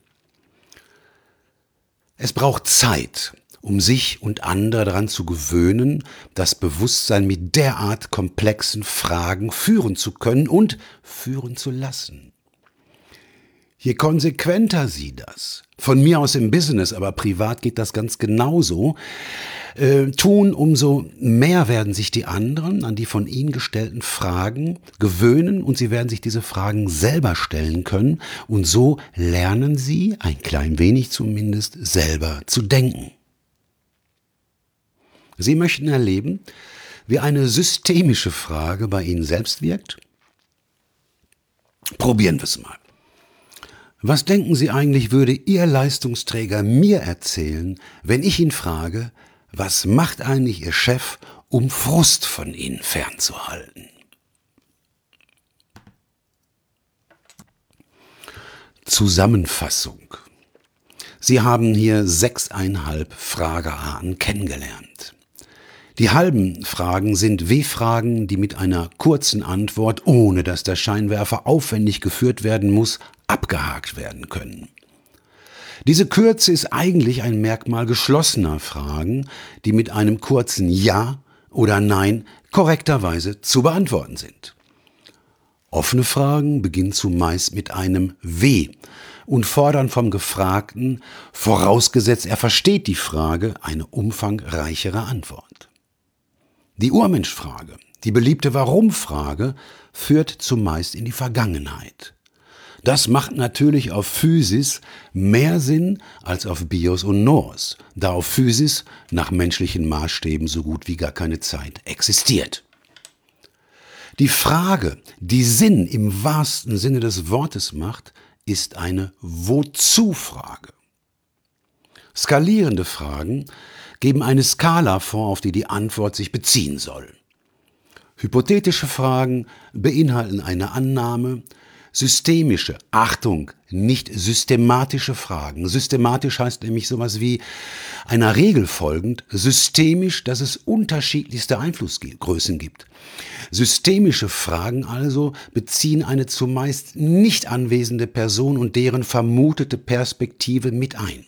Es braucht Zeit, um sich und andere daran zu gewöhnen, das Bewusstsein mit derart komplexen Fragen führen zu können und führen zu lassen. Je konsequenter Sie das, von mir aus im Business, aber privat geht das ganz genauso, tun, umso mehr werden sich die anderen an die von Ihnen gestellten Fragen gewöhnen und Sie werden sich diese Fragen selber stellen können und so lernen Sie, ein klein wenig zumindest, selber zu denken. Sie möchten erleben, wie eine systemische Frage bei Ihnen selbst wirkt? Probieren wir es mal. Was denken Sie eigentlich, würde Ihr Leistungsträger mir erzählen, wenn ich ihn frage, was macht eigentlich Ihr Chef, um Frust von Ihnen fernzuhalten? Zusammenfassung. Sie haben hier 6,5 Fragearten kennengelernt. Die halben Fragen sind W-Fragen, die mit einer kurzen Antwort, ohne dass der Scheinwerfer aufwendig geführt werden muss, abgehakt werden können. Diese Kürze ist eigentlich ein Merkmal geschlossener Fragen, die mit einem kurzen Ja oder Nein korrekterweise zu beantworten sind. Offene Fragen beginnen zumeist mit einem W und fordern vom Gefragten, vorausgesetzt er versteht die Frage, eine umfangreichere Antwort. Die Urmenschfrage, die beliebte Warum-Frage, führt zumeist in die Vergangenheit. Das macht natürlich auf Physis mehr Sinn als auf Bios und Nous, da auf Physis nach menschlichen Maßstäben so gut wie gar keine Zeit existiert. Die Frage, die Sinn im wahrsten Sinne des Wortes macht, ist eine Wozu-Frage. Skalierende Fragen geben eine Skala vor, auf die die Antwort sich beziehen soll. Hypothetische Fragen beinhalten eine Annahme. Systemische, Achtung, nicht systematische Fragen. Systematisch heißt nämlich sowas wie einer Regel folgend, systemisch, dass es unterschiedlichste Einflussgrößen gibt. Systemische Fragen also beziehen eine zumeist nicht anwesende Person und deren vermutete Perspektive mit ein.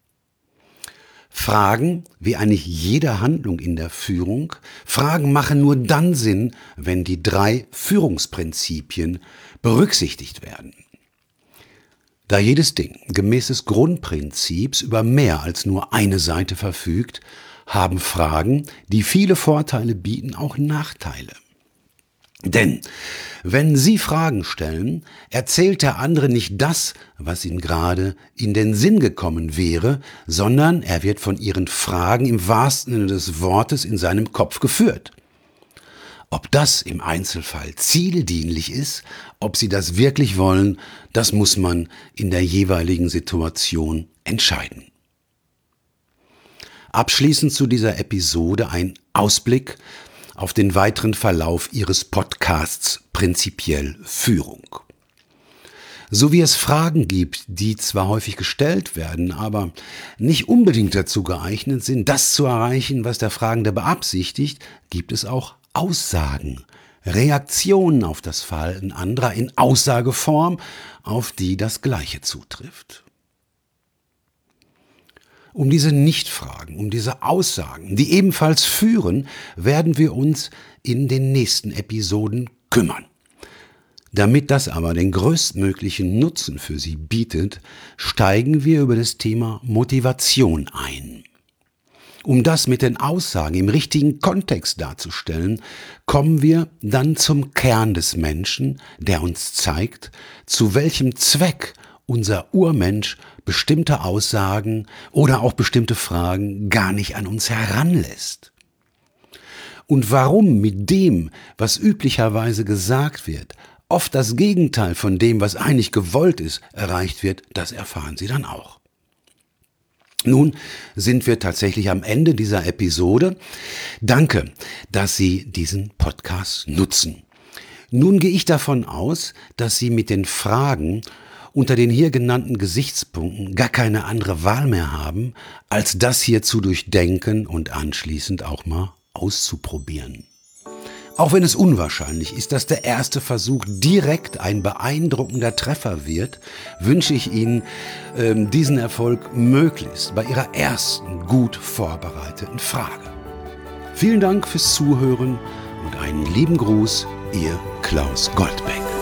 Fragen, wie eigentlich jede Handlung in der Führung, Fragen machen nur dann Sinn, wenn die 3 Führungsprinzipien berücksichtigt werden. Da jedes Ding gemäß des Grundprinzips über mehr als nur eine Seite verfügt, haben Fragen, die viele Vorteile bieten, auch Nachteile. Denn wenn Sie Fragen stellen, erzählt der andere nicht das, was ihm gerade in den Sinn gekommen wäre, sondern er wird von Ihren Fragen im wahrsten Sinne des Wortes in seinem Kopf geführt. Ob das im Einzelfall zieldienlich ist, ob Sie das wirklich wollen, das muss man in der jeweiligen Situation entscheiden. Abschließend zu dieser Episode ein Ausblick auf den weiteren Verlauf Ihres Podcasts Prinzipiell Führung. So wie es Fragen gibt, die zwar häufig gestellt werden, aber nicht unbedingt dazu geeignet sind, das zu erreichen, was der Fragende beabsichtigt, gibt es auch Aussagen, Reaktionen auf das Verhalten anderer in Aussageform, auf die das Gleiche zutrifft. Um diese Nichtfragen, um diese Aussagen, die ebenfalls führen, werden wir uns in den nächsten Episoden kümmern. Damit das aber den größtmöglichen Nutzen für Sie bietet, steigen wir über das Thema Motivation ein. Um das mit den Aussagen im richtigen Kontext darzustellen, kommen wir dann zum Kern des Menschen, der uns zeigt, zu welchem Zweck unser Urmensch bestimmte Aussagen oder auch bestimmte Fragen gar nicht an uns heranlässt. Und warum mit dem, was üblicherweise gesagt wird, oft das Gegenteil von dem, was eigentlich gewollt ist, erreicht wird, das erfahren Sie dann auch. Nun sind wir tatsächlich am Ende dieser Episode. Danke, dass Sie diesen Podcast nutzen. Nun gehe ich davon aus, dass Sie mit den Fragen unter den hier genannten Gesichtspunkten gar keine andere Wahl mehr haben, als das hier zu durchdenken und anschließend auch mal auszuprobieren. Auch wenn es unwahrscheinlich ist, dass der erste Versuch direkt ein beeindruckender Treffer wird, wünsche ich Ihnen diesen Erfolg möglichst bei Ihrer ersten gut vorbereiteten Frage. Vielen Dank fürs Zuhören und einen lieben Gruß, Ihr Klaus Goldbeck.